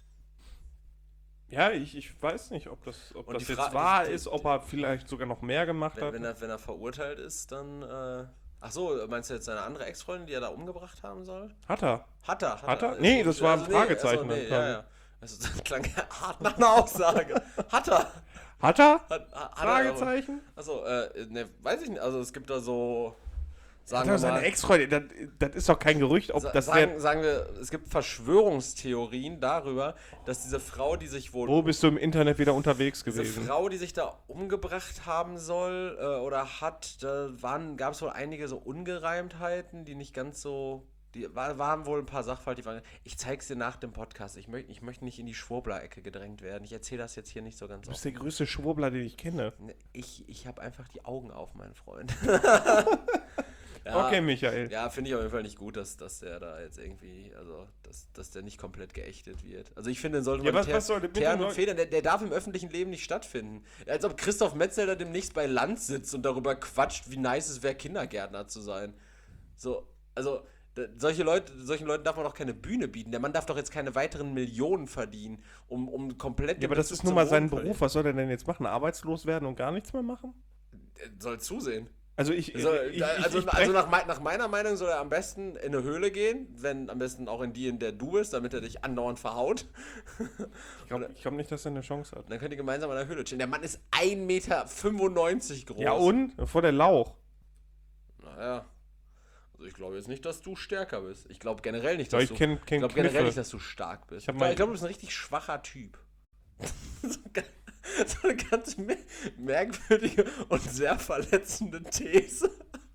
Ja, ich, ich weiß nicht, ob das, ob Und das die jetzt Fra- wahr die- ist, ob er vielleicht sogar noch mehr gemacht Wenn, hat. wenn, er, wenn er verurteilt ist, dann. Äh, ach so, meinst du jetzt seine andere Ex-Freundin, die er da umgebracht haben soll? Hat er. Hat er. Hat er? Also, Nee, das war ein nee, Fragezeichen Also, nee, dann ja, ja. Also, das klang hart nach einer Aussage. Hat er. Hat er? Hat, hat, hat Fragezeichen? Er, achso, äh, ne, weiß ich nicht. Also, es gibt da so. Hat Sagen er wir seine mal. Ex-Freundin? Das, das ist doch kein Gerücht, ob sa- das sagen, wär, sagen wir, es gibt Verschwörungstheorien darüber, dass diese Frau, die sich wohl Wo bist du im Internet wieder unterwegs Diese gewesen? Frau, die sich da umgebracht haben soll äh, oder hat, da waren, gab es wohl einige so Ungereimtheiten, die nicht ganz so, die war, waren wohl ein paar Sachverhalte, die waren, ich zeig's dir nach dem Podcast, ich, möcht, ich möchte nicht in die Schwurbler-Ecke gedrängt werden, ich erzähle das jetzt hier nicht so ganz Du bist offen. der größte Schwurbler, den ich kenne. Ich, ich habe einfach die Augen auf, mein Freund. Okay, Michael. Ja, finde ich auf jeden Fall nicht gut, dass, dass der da jetzt irgendwie, also, dass, dass der nicht komplett geächtet wird. Also ich finde, den sollte Ja, man was- ter- was soll denn mit teeren den und Leuten- federn. Der, der darf im öffentlichen Leben nicht stattfinden. Als ob Christoph Metzelder demnächst bei Lanz sitzt und darüber quatscht, wie nice es wäre, Kindergärtner zu sein. So, also, da, solche Leute, solchen Leuten darf man doch keine Bühne bieten. Der Mann darf doch jetzt keine weiteren Millionen verdienen, um, um komplett... Ja, den aber das Bezug ist nun zum mal sein Wohnen verlieren. Beruf. Was soll er denn jetzt machen? Arbeitslos werden und gar nichts mehr machen? Der soll zusehen. Also ich, So, ich, ich, also ich, also nach, mei- nach meiner Meinung soll er am besten in eine Höhle gehen, wenn am besten auch in die, in der du bist, damit er dich andauernd verhaut. ich glaube glaub nicht, dass er eine Chance hat. Und dann könnt ihr gemeinsam in der Höhle chillen. Der Mann ist ein Meter fünfundneunzig groß. Ja und? Vor der Lauch. Naja. Also ich glaube jetzt nicht, dass du stärker bist. Ich glaube generell nicht, Ja, dass ich du... kenn- kenn ich glaube generell Kniffe. nicht, dass du stark bist. Ich hab Ich, mal- ich glaube, du bist ein richtig schwacher Typ. so, ga- so eine ganz mer- merkwürdige und sehr verletzende These.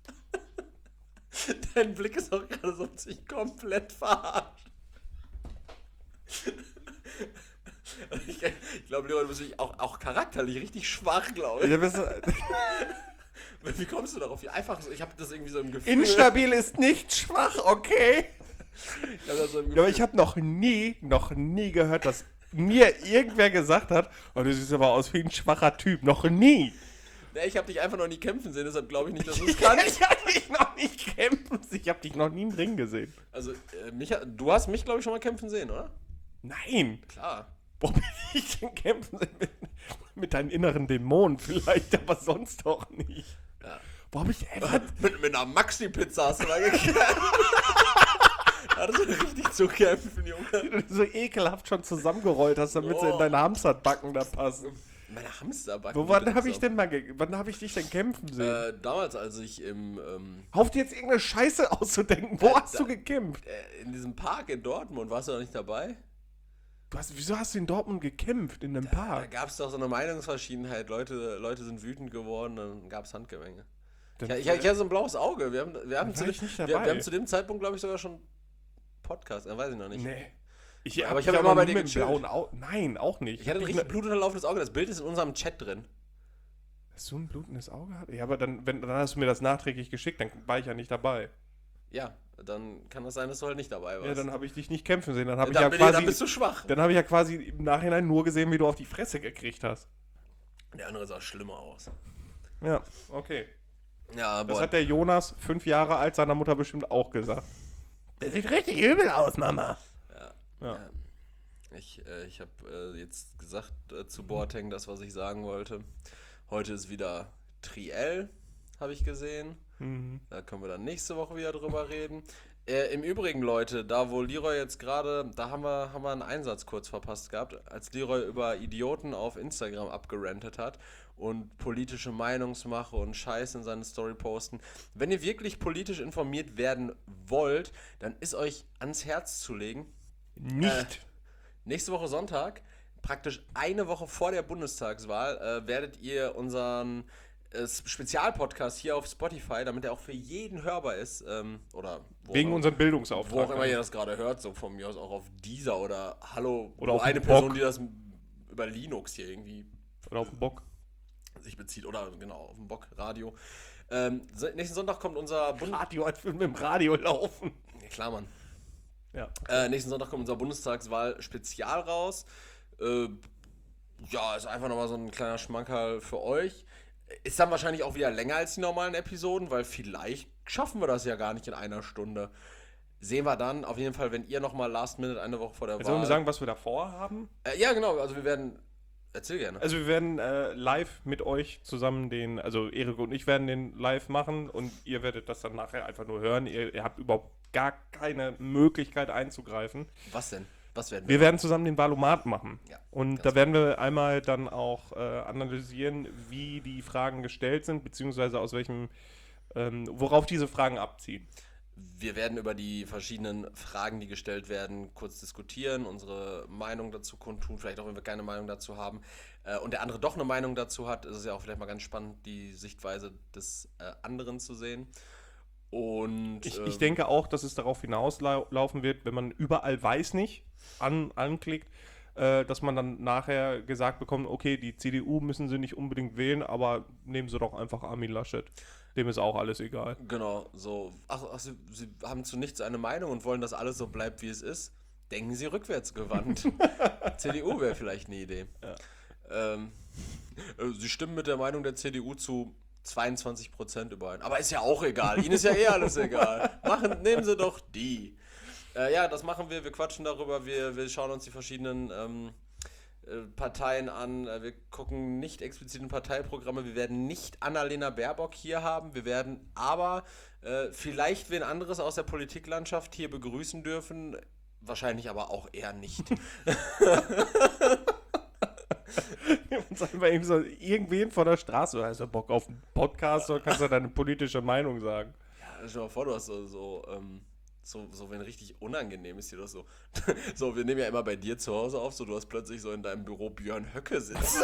Dein Blick ist auch gerade so sich komplett verarscht. ich ich glaube, Leon, du bist wirklich auch, auch charakterlich richtig schwach, glaube ich. Ja, bist du- Wie kommst du darauf? Einfach so, ich habe das irgendwie so im Gefühl. Instabil ist nicht schwach, okay? Ich hab das so im Ja, aber Gefühl. ich habe noch nie, noch nie gehört, dass mir irgendwer gesagt hat, oh, du siehst aber aus wie ein schwacher Typ. Noch nie. Nee, ich habe dich einfach noch nie kämpfen sehen, deshalb glaube ich nicht, dass du es Ich kannst. habe dich noch nicht kämpfen. Ich habe dich noch nie im Ring gesehen. Also, äh, mich, hat- du hast mich, glaube ich, schon mal kämpfen sehen, oder? Nein. Klar. Wo bin ich denn kämpfen? Mit, mit deinen inneren Dämonen vielleicht, aber sonst doch nicht. Ja. Wo hab ich... Ey, was? mit, mit einer Maxi-Pizza hast du da gekämpft. Hattest du richtig zu kämpfen, Junge? Die du so ekelhaft schon zusammengerollt hast, damit sie in Oh. deine Hamsterbacken da passen. Meine Hamsterbacken. Wo, wann habe ich denn mal, ge- wann habe ich dich denn kämpfen sehen? Äh, damals, als ich im, ähm, Auf dir jetzt irgendeine Scheiße auszudenken. Wo Äh, hast da- du gekämpft? äh, in diesem Park in Dortmund, warst du da nicht dabei? Du hast, wieso hast du in Dortmund gekämpft? In einem Da Park? gab es doch so eine Meinungsverschiedenheit. Leute, Leute sind wütend geworden, dann gab es Handgemenge. Dann- Ich, ich, ich hatte so ein blaues Auge. Wir haben, wir haben, Dann zu, war dem, ich nicht wir, dabei. wir haben zu dem Zeitpunkt, glaube ich, sogar schon Podcast. Äh, weiß ich noch nicht. Nee. Ich, Aber ich hab hab dich immer bei nie dir mit gechillt. blauen Augen. Nein, auch nicht. Ich hatte ein hab dich richtig mit- blutunterlaufendes Auge. Das Bild ist in unserem Chat drin. Hast du ein blutendes Auge gehabt? Ja, aber dann, wenn, dann hast du mir das nachträglich geschickt, dann war ich ja nicht dabei. Ja, dann kann das sein, dass du halt nicht dabei warst. Ja, dann habe ich dich nicht kämpfen sehen. Dann habe dann, ich ja bin ich, dann quasi, bist du schwach. dann habe ich ja quasi im Nachhinein nur gesehen, wie du auf die Fresse gekriegt hast. Der andere sah schlimmer aus. Ja, okay. Ja, Das boah. hat der Jonas, fünf Jahre alt, seiner Mutter bestimmt auch gesagt. Der sieht richtig übel aus, Mama. Ja. Ja. Ja. Ich, äh, ich habe äh, jetzt gesagt äh, zu Boateng das, was ich sagen wollte. Heute ist wieder Triell, habe ich gesehen. Mhm. Da können wir dann nächste Woche wieder drüber reden. Äh, Im Übrigen, Leute, da wo Leroy jetzt gerade, da haben wir, haben wir einen Einsatz kurz verpasst gehabt, als Leroy über Idioten auf Instagram abgerantet hat und politische Meinungsmache und Scheiß in seine Story posten. Wenn ihr wirklich politisch informiert werden wollt, dann ist euch ans Herz zu legen. Nicht. Nächste Woche Sonntag, praktisch eine Woche vor der Bundestagswahl, äh, werdet ihr unseren äh, Spezialpodcast hier auf Spotify, damit er auch für jeden hörbar ist, ähm, oder wo Wegen auch, unserem wo Bildungsauftrag. auch immer ihr das gerade hört, so von mir aus auch auf dieser oder Hallo, Oder wo auf eine dem Person, Bock. die das über Linux hier irgendwie Oder auf den Bock. sich bezieht, oder genau, auf dem Bock, Radio. Ähm, so- nächsten Sonntag kommt unser Bund... Radio, als würden wir im Radio laufen. Ja, klar, Mann. Ja. Äh, nächsten Sonntag kommt unser Bundestagswahl-Spezial raus. Äh, ja, ist einfach nochmal so ein kleiner Schmankerl für euch. Ist dann wahrscheinlich auch wieder länger als die normalen Episoden, weil vielleicht schaffen wir das ja gar nicht in einer Stunde. Sehen wir dann. Auf jeden Fall, wenn ihr nochmal Last Minute eine Woche vor der Jetzt Wahl... sollen wir sagen, was wir davor haben? äh, ja, genau. Also wir werden... Erzähl gerne. Also wir werden äh, live mit euch zusammen den, also Erik und ich werden den live machen und ihr werdet das dann nachher einfach nur hören. Ihr, ihr habt überhaupt gar keine Möglichkeit einzugreifen. Was denn? Was werden Wir werden zusammen den Valomat machen. Ja, Und ganz da werden wir einmal dann auch äh, analysieren, wie die Fragen gestellt sind, beziehungsweise aus welchem, ähm, worauf diese Fragen abziehen. Wir werden über die verschiedenen Fragen, die gestellt werden, kurz diskutieren, unsere Meinung dazu kundtun, vielleicht auch, wenn wir keine Meinung dazu haben. Äh, und der andere doch eine Meinung dazu hat, ist es ja auch vielleicht mal ganz spannend, die Sichtweise des äh, anderen zu sehen. Und Ich, ähm, ich denke auch, dass es darauf hinauslaufen wird, wenn man überall weiß nicht an, anklickt, äh, dass man dann nachher gesagt bekommt, okay, die C D U müssen sie nicht unbedingt wählen, aber nehmen sie doch einfach Armin Laschet. Dem ist auch alles egal. Genau, so. Ach, ach sie, sie haben zu nichts eine Meinung und wollen, dass alles so bleibt, wie es ist. Denken Sie rückwärtsgewandt. C D U wäre vielleicht eine Idee. Ja. Ähm, äh, sie stimmen mit der Meinung der C D U zu zweiundzwanzig Prozent überein. Aber ist ja auch egal. Ihnen ist ja eh alles egal. Machen, nehmen Sie doch die. Äh, ja, das machen wir. Wir quatschen darüber. Wir, wir schauen uns die verschiedenen ähm, äh, Parteien an. Äh, wir gucken nicht explizit in Parteiprogramme. Wir werden nicht Annalena Baerbock hier haben. Wir werden aber äh, vielleicht wen anderes aus der Politiklandschaft hier begrüßen dürfen. Wahrscheinlich aber auch eher nicht. Und sagen wir eben so, irgendwen von der Straße, hast du Bock auf einen Podcast oder kannst du deine politische Meinung sagen? Ja, stell dir mal vor, du hast so, so, ähm, so, so wenn richtig unangenehm ist dir das so. So, wir nehmen ja immer bei dir zu Hause auf, so du hast plötzlich so in deinem Büro Björn Höcke sitzen.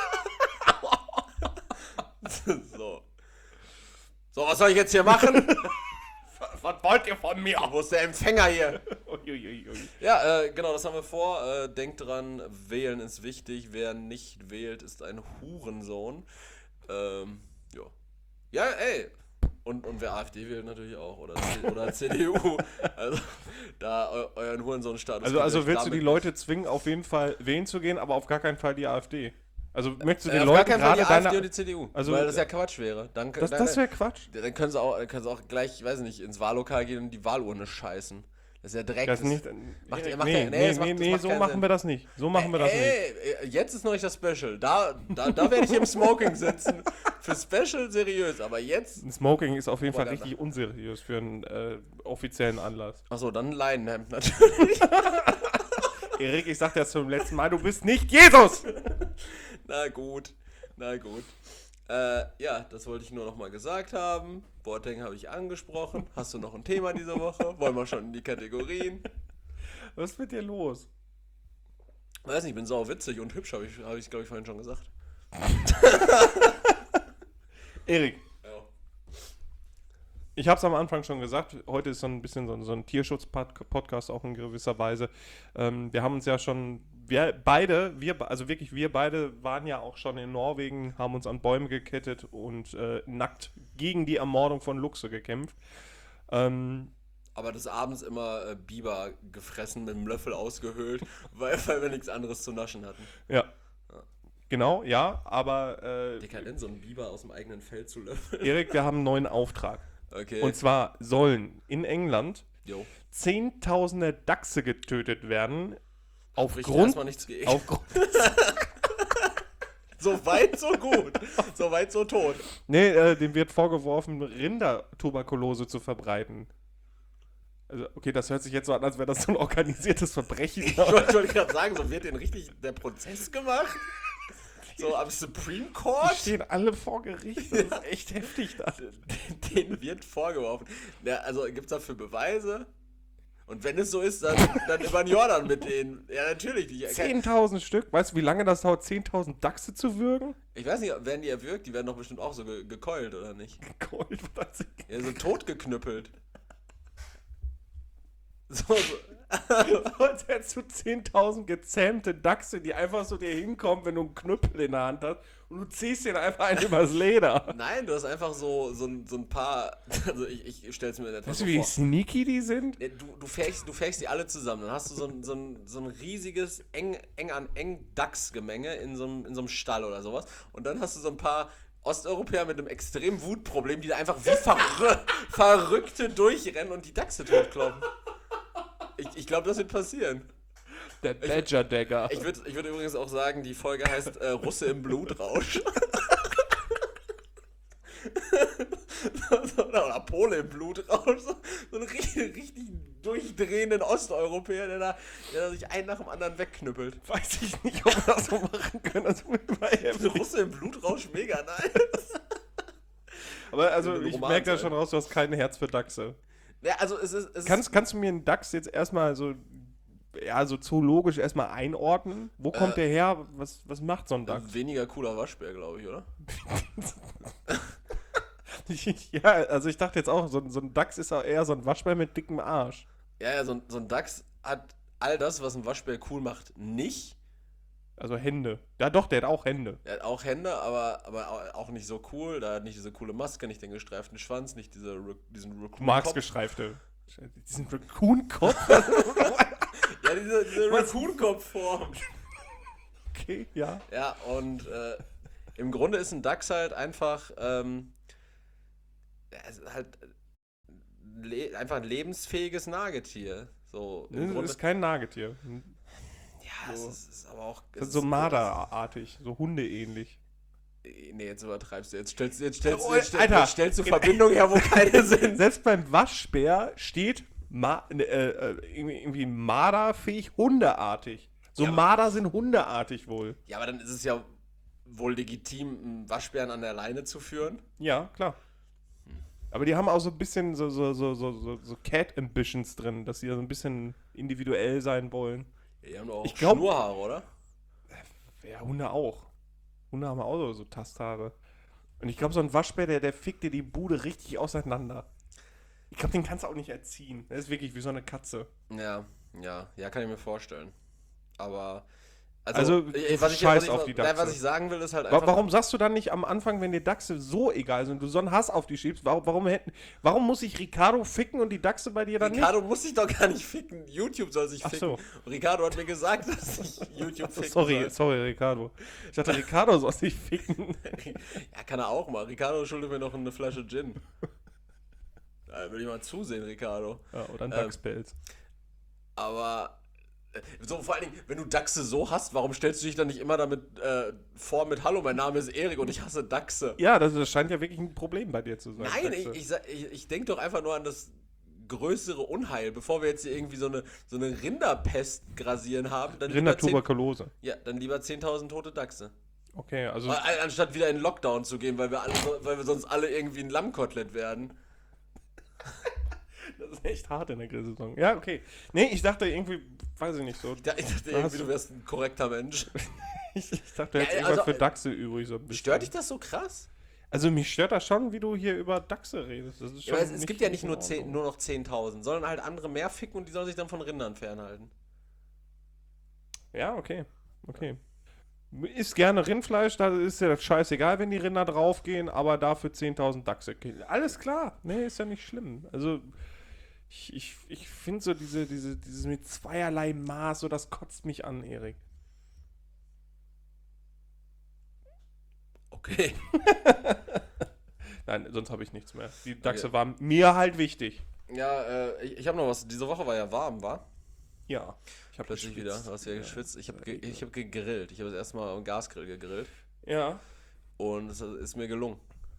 So. So, was soll ich jetzt hier machen? Was wollt ihr von mir? Wo ist der Empfänger hier? Uiuiui. Ja, äh, genau, das haben wir vor. Äh, denkt dran, wählen ist wichtig. Wer nicht wählt, ist ein Hurensohn. Ähm, ja. Ja, ey. Und, und wer AfD wählt natürlich auch. Oder, C- oder C D U. Also, da eu euren Hurensohn-Status. Also, könnt ihr also euch willst du die damit- Leute zwingen, auf jeden Fall wählen zu gehen, aber auf gar keinen Fall die AfD? Also möchtest du Äh, den auf gar Leuten keinen Fall gerade die AfD deine... und die C D U. Also, weil das ja Quatsch wäre. Dann, Das, dann, das wäre Quatsch. dann können sie, auch, dann können sie auch gleich, ich weiß nicht, ins Wahllokal gehen und die Wahlurne scheißen. Das ist ja Dreck. Das Das nicht, macht- Erik, macht nee, ja- nee, nee, das macht- nee, das nee, macht so keinen machen Sinn. wir das nicht. So machen wir das nicht. Ey, jetzt ist noch nicht das Special. Da, da, da werde ich im Smoking sitzen. Für Special seriös, aber jetzt... Ein Smoking ist auf jeden Fall Propaganda. richtig unseriös für einen äh, offiziellen Anlass. Achso, dann ein Leinenhemd natürlich. Erik, ich sag dir das zum letzten Mal, du bist nicht Jesus! Na gut, na gut. Äh, ja, das wollte ich nur noch mal gesagt haben. Boateng habe ich angesprochen. Hast du noch ein Thema diese Woche? Wollen wir schon in die Kategorien? Was ist mit dir los? Weiß nicht, ich bin sau witzig und hübsch, habe ich, hab ich glaube ich, vorhin schon gesagt. Erik, Ja. ich habe es am Anfang schon gesagt, heute ist so ein bisschen so, so ein Tierschutz-Podcast auch in gewisser Weise. Ähm, wir haben uns ja schon, wir beide, wir, also wirklich wir beide waren ja auch schon in Norwegen, haben uns an Bäume gekettet und äh, nackt gegen die Ermordung von Luchse gekämpft. Ähm, Aber des Abends immer äh, Biber gefressen, mit dem Löffel ausgehöhlt, weil, weil wir nichts anderes zu naschen hatten. ja. Genau, ja, aber äh, Dekadent, so einen Biber aus dem eigenen Feld zu löffeln. Erik, wir haben einen neuen Auftrag. Okay. Und zwar sollen in England Jo. Zehntausende Dachse getötet werden, Spricht aufgrund, erstmal nichts gegen. aufgrund So weit, so gut. So weit, so tot. nee, äh, dem wird vorgeworfen, Rindertuberkulose zu verbreiten. Also, okay, das hört sich jetzt so an, als wäre das so ein organisiertes Verbrechen. Ich wollte, ich wollte gerade sagen, so wird denen richtig der Prozess gemacht. So am Supreme Die Court. stehen alle vor Gericht. Das ist echt heftig da. Denen wird vorgeworfen. Ja, also gibt es dafür Beweise? Und wenn es so ist, dann, dann über den Jordan mit denen. Ja, natürlich. Die, Zehntausend Stück. Weißt du, wie lange das dauert, zehntausend Dachse zu würgen? ich weiß nicht, werden die erwürgt? Die werden doch bestimmt auch so ge gekeult, oder nicht? Gold, was Ja, so totgeknüppelt. So, so. Als hättest du zehntausend gezähmte Dachse, die einfach so dir hinkommen, wenn du einen Knüppel in der Hand hast und du ziehst den einfach einen übers Leder. Nein, du hast einfach so, so, ein- so ein paar. Also ich, ich stell's mir etwas Weißt so du, wie vor. sneaky die sind? Ja, Du, du, fährst, du fährst die alle zusammen. Dann hast du so ein, so ein, so ein riesiges, eng, eng an eng Dachsgemenge in so, einem, in so einem Stall oder sowas. Und dann hast du so ein paar Osteuropäer mit einem extremen Wutproblem, die da einfach wie Verrü Verrückte durchrennen und die Dachse totkloppen. Ich, ich glaube, das wird passieren. Der Badger Dagger. Ich würde ich würd übrigens auch sagen, die Folge heißt äh, Russe im Blutrausch. oder, oder Pole im Blutrausch. So, so einen richtig, richtig durchdrehenden Osteuropäer, der da, der da sich einen nach dem anderen wegknüppelt. Weiß ich nicht, ob wir das so machen können. Das wird mal heftig. Russe im Blutrausch, mega nice. Aber also, Ein ich Roman merke da sein. schon raus, du hast kein Herz für Dachse. Ja, also es ist... Es Kannst, kannst du mir einen Dachs jetzt erstmal so, ja, so zoologisch erstmal einordnen? Wo kommt Äh, der her? Was, was macht so ein ist Dachs? ein weniger cooler Waschbär, glaube ich, oder? Ja, also ich dachte jetzt auch, so, ein- so ein Dachs ist auch eher so ein Waschbär mit dickem Arsch. Ja, ja, so, ein- so ein Dachs hat all das, was ein Waschbär cool macht, nicht. Also Hände. Ja doch, der hat auch Hände. Er hat auch Hände, aber, aber au- auch nicht so cool. Da hat nicht diese coole Maske, nicht den gestreiften Schwanz, nicht diese, Ra- diesen Du Raccoon magst Kopf. gestreifte. Diesen Raccoon-Kopf. Ja, diese, diese Was? Raccoon-Kopf-Form. Okay, ja. Ja, und äh, im Grunde ist ein Dachs halt einfach, ähm, ja, es ist halt le einfach ein lebensfähiges Nagetier. So, im Das Grunde, ist kein Nagetier. ja, so- es ist, es ist aber auch... Das es ist so ist- Marderartig, so hundeähnlich. Nee, jetzt übertreibst du. Jetzt stellst, jetzt stellst, Oh, jetzt stellst, Alter. jetzt stellst du Verbindungen her, wo keine sind. Selbst beim Waschbär steht Ma äh, äh, irgendwie, irgendwie marderfähig, hundeartig. So Ja, aber- Marder sind hundeartig wohl. Ja, aber dann ist es ja wohl legitim, einen Waschbären an der Leine zu führen. Ja, klar. Aber die haben auch so ein bisschen so, so, so, so, so, so Cat-Ambitions drin, dass sie so ein bisschen individuell sein wollen. Ja, die haben doch auch Ich glaub- Schnurrhaare, oder? Ja, Hunde auch. Hunde haben auch so, so Tasthaare. Und ich glaube, so ein Waschbär, der, der fickt dir die Bude richtig auseinander. Ich glaube, den kannst du auch nicht erziehen. Der ist wirklich wie so eine Katze. Ja, ja, ja, kann ich mir vorstellen. Aber, Also, äh, du was, ich, scheißt was, ich, auf die nein, was Dachse. ich sagen will, ist halt Wa- einfach... Warum sagst du dann nicht am Anfang, wenn dir Dachse so egal sind, du so einen Hass auf die schiebst, warum, warum, hätten, warum muss ich Ricardo ficken und die Dachse bei dir dann Ricardo muss sich doch gar nicht ficken. YouTube soll sich Ach ficken. so. Und Ricardo hat mir gesagt, dass ich YouTube nicht? ficken Sorry, soll. sorry, Ricardo. Ich dachte, Ricardo soll sich ficken. Ja, kann er auch mal. Ricardo schuldet mir noch eine Flasche Gin. Da will ich mal zusehen, Ricardo. Ja, oder ein Ähm, Dachspelz. Aber äh, so vor allen Dingen, wenn du Dachse so hast, warum stellst du dich dann nicht immer damit äh, vor mit Hallo, mein Name ist Erik und ich hasse Dachse? Ja, das, das scheint ja wirklich ein Problem bei dir zu sein. Nein, ich, Dachse. ich, sag- ich, ich denke doch einfach nur an das größere Unheil, bevor wir jetzt hier irgendwie so eine, so eine Rinderpest grasieren haben. Dann lieber zehn- Rindertuberkulose. Ja, dann lieber zehntausend tote Dachse. Okay, also An- Anstatt wieder in Lockdown zu gehen, weil wir, alle, so- weil wir sonst alle irgendwie ein Lammkotelett werden. das ist echt hart in der Grillsaison. Ja, okay. Nee, ich dachte irgendwie, weiß ich nicht so. Ich dachte, ich dachte Da irgendwie, hast du du- wärst ein korrekter Mensch. Ich, ich dachte, du hättest Ja, irgendwas also, für Dachse übrig so ein bisschen. Stört dich das so krass? Also mich stört das schon, wie du hier über Dachse redest. Das ist Ja, schon aber es, es gibt ja nicht in nur, Ordnung. zehn, nur noch zehntausend, sondern halt andere mehr ficken und die sollen sich dann von Rindern fernhalten. Ja, okay. Okay. Isst gerne Rindfleisch, da ist ja das scheißegal, wenn die Rinder draufgehen, aber dafür zehntausend Dachse. Alles klar. Nee, ist ja nicht schlimm. Also, ich, ich, ich finde so diese, diese, dieses mit zweierlei Maß, so das kotzt mich an, Erik. Okay. Nein, sonst habe ich nichts mehr. Die Dachse Okay. waren mir halt wichtig. Ja, äh, ich, ich habe noch was. Diese Woche war ja warm, war? Ja. Ich habe Plötzlich wieder. Du hast ja geschwitzt. Ich habe ge ich hab gegrillt. Ich habe das erste Mal am Gasgrill gegrillt. Ja. Und es ist mir gelungen.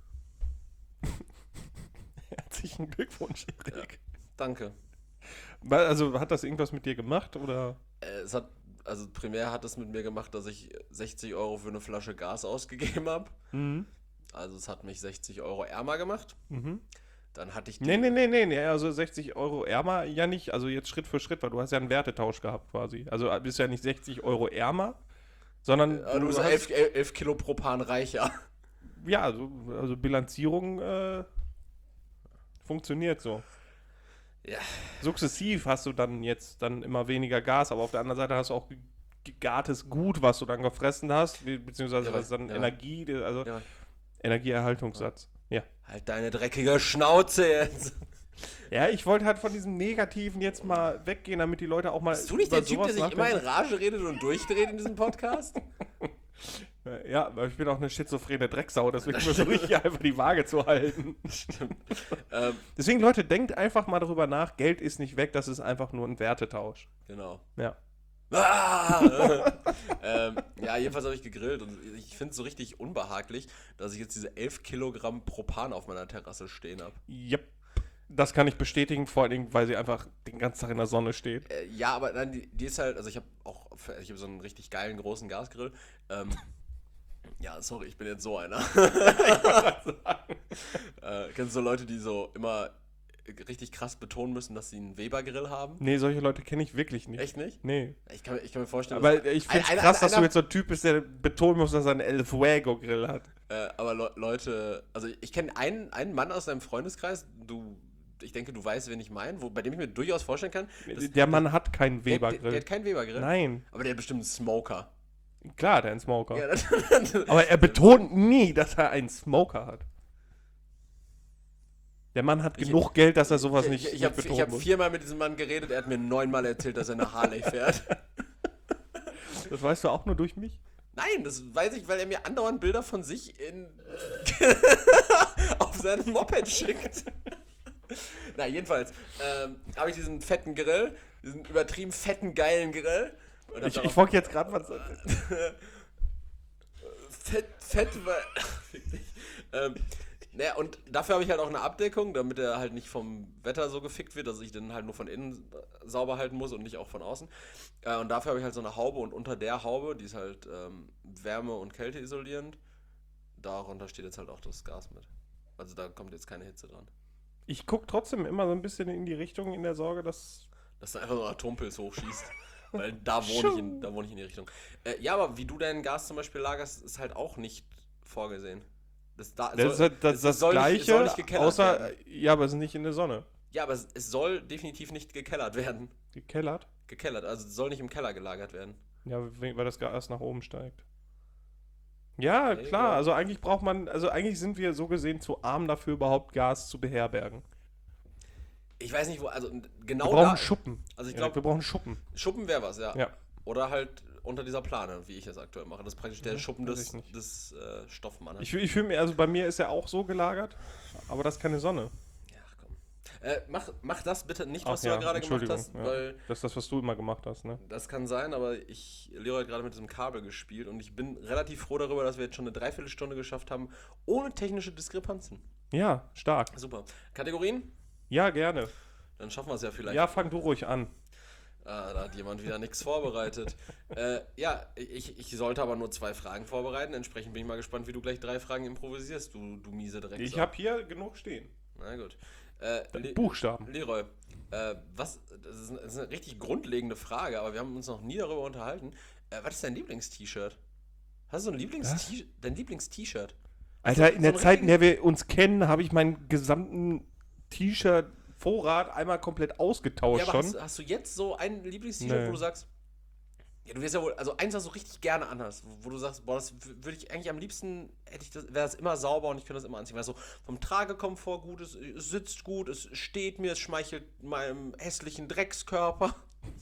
Herzlichen Glückwunsch, Erik. Danke. Weil, Also, hat das irgendwas mit dir gemacht, oder? Äh, es hat, also primär hat es mit mir gemacht, dass ich sechzig Euro für eine Flasche Gas ausgegeben habe. Mhm. Also es hat mich sechzig Euro ärmer gemacht. Mhm. Dann hatte ich die, Nee, nee, nee, nee, nee, also sechzig Euro ärmer, ja nicht, also jetzt Schritt für Schritt, weil du hast ja einen Wertetausch gehabt quasi. Also bist ja nicht sechzig Euro ärmer, sondern äh, du bist hast, elf, elf Kilo Propan reicher. ja, also, also Bilanzierung äh, funktioniert so. Ja. Sukzessiv hast du dann jetzt dann immer weniger Gas, aber auf der anderen Seite hast du auch ge- gegartes Gut, was du dann gefressen hast, be- beziehungsweise Ja, was dann ja. Energie, also Ja. Energieerhaltungssatz. Ja. Halt deine dreckige Schnauze jetzt. Ja, ich wollte halt von diesem Negativen jetzt mal weggehen, damit die Leute auch mal. Bist du nicht über der Typ, der sowas sich immer in nachdenken. Rage redet und durchdreht in diesem Podcast? Ja, aber ich bin auch eine schizophrene Drecksau, deswegen versuche ich hier einfach die Waage zu halten. Stimmt. ähm, Deswegen, Leute, denkt einfach mal darüber nach, Geld ist nicht weg, das ist einfach nur ein Wertetausch. genau. Ja. Ah! ähm, ja, jedenfalls habe ich gegrillt und ich finde es so richtig unbehaglich, dass ich jetzt diese elf Kilogramm Propan auf meiner Terrasse stehen habe. Yep. Das kann ich bestätigen, vor allen Dingen, weil sie einfach den ganzen Tag in der Sonne steht. Äh, ja, aber nein, die, die ist halt, also ich habe auch, ich habe so einen richtig geilen großen Gasgrill. Ähm, ja, sorry, ich bin jetzt so einer. äh, kennst du so Leute, die so immer richtig krass betonen müssen, dass sie einen Weber-Grill haben? Nee, solche Leute kenne ich wirklich nicht. Echt nicht? Nee. Ich kann, ich kann mir vorstellen, Aber ich finde es Ein- krass, ein- dass du einer- jetzt so ein Typ bist, der betonen muss, dass er einen El Fuego-Grill hat. Äh, aber Le Leute, also ich kenne einen, einen Mann aus deinem Freundeskreis, du, ich denke, du weißt, wen ich meine, wo- bei dem ich mir durchaus vorstellen kann, dass, Der Mann hat keinen der, der, der Weber-Grill. hat keinen Weber-Grill. Nein. Aber der hat bestimmt einen Smoker. Klar, der hat einen Smoker. Ja, das, Aber er betont nie, dass er einen Smoker hat. Der Mann hat Ich- genug Geld, dass er sowas nicht, ich ich nicht habe betonen hab muss. viermal mit diesem Mann geredet, er hat mir neunmal erzählt, dass er eine Harley fährt. Das weißt du auch nur durch mich? Nein, das weiß ich, weil er mir andauernd Bilder von sich in auf seinem Moped schickt. Na, jedenfalls ähm, habe ich diesen fetten Grill, diesen übertrieben fetten, geilen Grill. Und hab Ich, darauf- ich wollte jetzt gerade was. Fett, fett, weil. Fick dich. ähm, naja, und dafür habe ich halt auch eine Abdeckung, damit er halt nicht vom Wetter so gefickt wird, dass ich den halt nur von innen sauber halten muss und nicht auch von außen. Äh, und dafür habe ich halt so eine Haube und unter der Haube, die ist halt ähm, Wärme- und Kälteisolierend, darunter steht jetzt halt auch das Gas mit. Also da kommt jetzt keine Hitze dran. Ich gucke trotzdem immer so ein bisschen in die Richtung in der Sorge, dass. Dass du einfach so einen Atompilz hochschießt. Weil da wohne ich, in, da wohne ich in die Richtung. Äh, ja, aber wie du dein Gas zum Beispiel lagerst, ist halt auch nicht vorgesehen. Das, da, Das ist soll- halt das, es das soll nicht- es Gleiche, soll nicht gekellert außer. werden. Ja, aber es ist nicht in der Sonne. Ja, aber es, es soll definitiv nicht gekellert werden. Gekellert? Gekellert, also es soll nicht im Keller gelagert werden. Ja, we- weil das Gas nach oben steigt. Ja, Nee, klar. ja. Also eigentlich braucht man. Also eigentlich sind wir so gesehen zu arm dafür, überhaupt Gas zu beherbergen. Ich weiß nicht, wo, also Wir genau brauchen da. Schuppen. Also ich Ja, glaube, wir brauchen Schuppen. Schuppen wäre was, ja. Ja. Oder halt unter dieser Plane, wie ich es aktuell mache. Das ist praktisch der Ja, Schuppen weiß des, ich nicht. des äh, Stoffmannes. Ich, fühl- ich fühle mir, also bei mir ist er auch so gelagert, aber das ist keine Sonne. Ja, komm. Äh, mach, mach das bitte nicht, Ach was ja, du ja gerade gemacht Entschuldigung, hast, ja. weil Das ist das, was du immer gemacht hast, ne? das kann sein, aber ich, Leroy hat gerade mit diesem Kabel gespielt und ich bin relativ froh darüber, dass wir jetzt schon eine Dreiviertelstunde geschafft haben, ohne technische Diskrepanzen. Ja, stark. Super. Kategorien? Ja, gerne. Dann schaffen wir es ja vielleicht. Ja, fang du ruhig an. Ah, da hat jemand wieder nichts vorbereitet. äh, ja, ich, ich sollte aber nur zwei Fragen vorbereiten. Entsprechend bin ich mal gespannt, wie du gleich drei Fragen improvisierst, du, du miese Drecksau. Ich habe hier genug stehen. Na gut. Äh, Le- Buchstaben. Leroy, äh, was, das ist, eine, das ist eine richtig grundlegende Frage, aber wir haben uns noch nie darüber unterhalten. Äh, was ist dein Lieblings-T-Shirt? Hast du so ein Lieblings-T-Shirt? Dein Lieblings-T-Shirt? Alter, in so der ein Zeit, in der wir uns kennen, habe ich meinen gesamten T-Shirt-Vorrat einmal komplett ausgetauscht Ja, aber schon. hast, hast du jetzt so ein Lieblings-T-Shirt, Nee. wo du sagst, ja, du wirst ja wohl, also eins, was du richtig gerne anhast, wo, wo du sagst, boah, das w- würde ich eigentlich am liebsten, hätte ich das, wäre das immer sauber und ich könnte das immer anziehen, weil es so vom Tragekomfort gut ist, es sitzt gut, es steht mir, es schmeichelt meinem hässlichen Dreckskörper.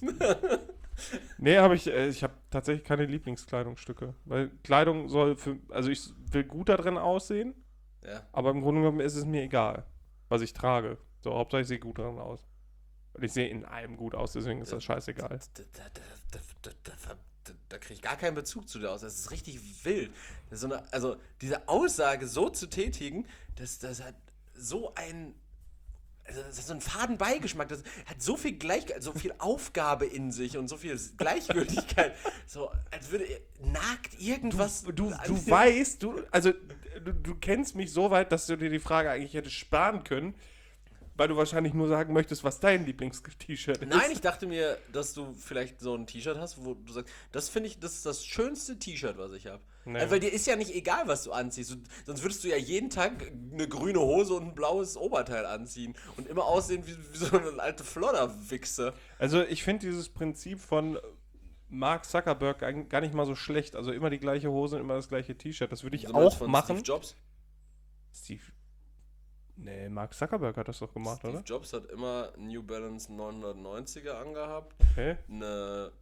Nee, habe ich, äh, ich habe tatsächlich keine Lieblingskleidungsstücke. Weil Kleidung soll für, also ich will gut da drin aussehen, Ja. aber im Grunde genommen ist es mir egal, was ich trage. So, Hauptsache ich sehe gut drin aus. Und ich sehe in allem gut aus, deswegen ist das scheißegal. Da, da, da, da, da, da, da, da kriege ich gar keinen Bezug zu dir aus. Das ist richtig wild. Das ist so eine, also diese Aussage so zu tätigen, das, das hat so ein, also das hat so einen faden Beigeschmack. Das hat so viel Gleich, so viel Aufgabe in sich und so viel Gleichgültigkeit. So, als würde nagt irgendwas. Du, du, an du dir- weißt, du, also du, du kennst mich so weit, dass du dir die Frage eigentlich hättest sparen können, weil du wahrscheinlich nur sagen möchtest, was dein Lieblings-T-Shirt ist. Nein, ich dachte mir, dass du vielleicht so ein T-Shirt hast, wo du sagst, das finde ich, das ist das schönste T-Shirt, was ich habe. Nee. Also, weil dir ist ja nicht egal, was du anziehst. Du, sonst würdest du ja jeden Tag eine grüne Hose und ein blaues Oberteil anziehen und immer aussehen wie, wie so eine alte Flodderwichse. Also ich finde dieses Prinzip von Mark Zuckerberg gar gar nicht mal so schlecht. Also immer die gleiche Hose und immer das gleiche T-Shirt. Das würde ich So meinst auch von machen. Steve Jobs. Steve. Nee, Mark Zuckerberg hat das doch gemacht, Steve oder? Jobs hat immer New Balance neunhundertneunziger angehabt, Okay. eine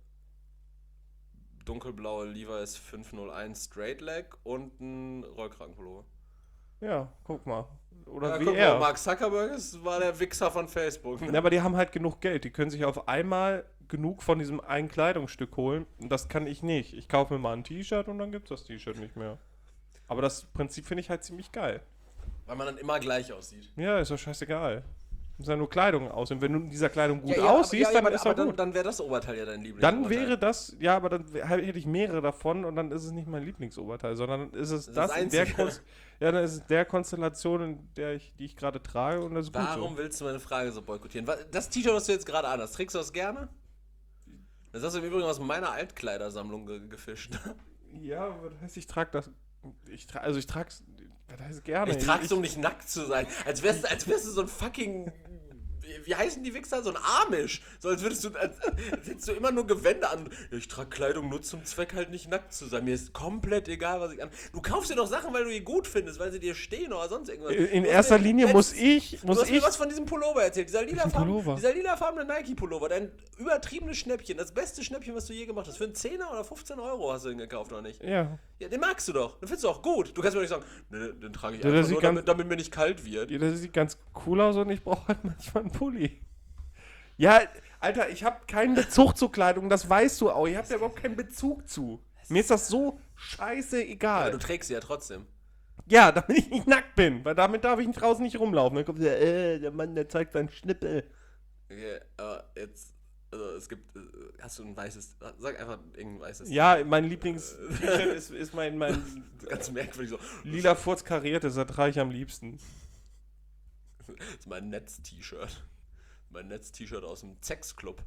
dunkelblaue Levi's fünfhunderteins Straight Leg und ein Rollkragenpullover. Ja, guck mal. Oder Ja, wie guck er. mal, Mark Zuckerberg ist, war der Wichser von Facebook. Ja, aber die haben halt genug Geld. Die können sich auf einmal genug von diesem einen Kleidungsstück holen. Und das kann ich nicht. Ich kaufe mir mal ein T-Shirt und dann gibt es das T-Shirt nicht mehr. Aber das Prinzip finde ich halt ziemlich geil. Weil man dann immer gleich aussieht. Ja, ist doch scheißegal. Muss ja nur Kleidung aus. Und wenn du in dieser Kleidung gut Ja, ja, aussiehst, aber, ja, dann aber, ist aber doch dann, gut. dann wäre das Oberteil ja dein Lieblings. Dann wäre das, ja, aber dann wär- hätte ich mehrere davon und dann ist es nicht mein Lieblingsoberteil, sondern dann ist es Das das, ist das in der Einzige. Konst- ja, dann ist es der Konstellation, in der ich, die ich gerade trage und das ist Warum gut willst du meine Frage so boykottieren? Wa- Das T-Shirt, was du jetzt gerade anhast, trägst du das gerne? Das hast du im Übrigen aus meiner Altkleidersammlung ge gefischt. so. Ja, aber das heißt, ich trage das, ich tra also ich trage es, das heißt gerne. Ich trag's, um nicht nackt zu sein. Als wärst, du- als wärst du so ein fucking. Wie, wie heißen die Wichser? So ein Amish. So als würdest du. Als, als hättest du immer nur Gewänder an. Ja, ich trage Kleidung nur zum Zweck, halt nicht nackt zu sein. Mir ist komplett egal, was ich an. Du kaufst dir doch Sachen, weil du die gut findest, weil sie dir stehen oder sonst irgendwas. In Du hast erster mir Linie letzt- muss ich, Du muss hast mir ich, was von diesem Pullover erzählt. Dieser lilafarben, Pullover? dieser lilafarbene Nike-Pullover. Dein übertriebenes Schnäppchen. Das beste Schnäppchen, was du je gemacht hast. Für einen Zehner oder fünfzehn Euro hast du den gekauft, oder nicht? ja, Ja, den magst du doch. Den findest du auch gut. Du kannst mir nicht sagen, ne, den trage ich Ja, das einfach sieht nur, ganz- damit, damit mir nicht kalt wird. ja, das sieht ganz cool aus und ich brauche halt manchmal einen Pulli. Ja, Alter, ich habe keinen Bezug zur Kleidung, das weißt du auch. Ich habe da überhaupt keinen Bezug zu. Mir ist das so scheiße Aber egal. du trägst sie ja trotzdem. Ja, damit ich nicht nackt bin, weil damit darf ich draußen nicht rumlaufen. Dann kommt der, äh, der Mann, der zeigt seinen Schnippel. Okay, aber jetzt, also es gibt, äh, hast du ein weißes, sag einfach irgendein weißes. Ja, mein Lieblings-T-Shirt ist, ist mein, mein Ganz merkwürdig so. lila Furz kariertes, das trage ich am liebsten. Das ist mein Netz-T-Shirt. Mein Netz-T-Shirt aus dem Sex-Club.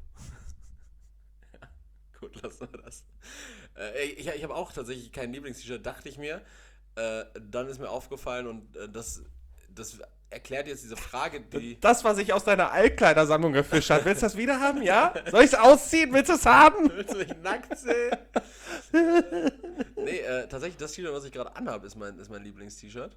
Ja, gut, lassen wir das. Äh, ich ich habe auch tatsächlich kein Lieblings-T-Shirt, dachte ich mir. Äh, dann ist mir aufgefallen und äh, das, das erklärt jetzt diese Frage, die... Das, was ich aus deiner Altkleidersammlung gefischt habe. Willst du das wieder haben, ja? Soll ich es ausziehen? Willst du es haben? Willst du mich nackt sehen? Nee, äh, tatsächlich das T-Shirt, was ich gerade anhabe, ist mein, ist mein Lieblings-T-Shirt.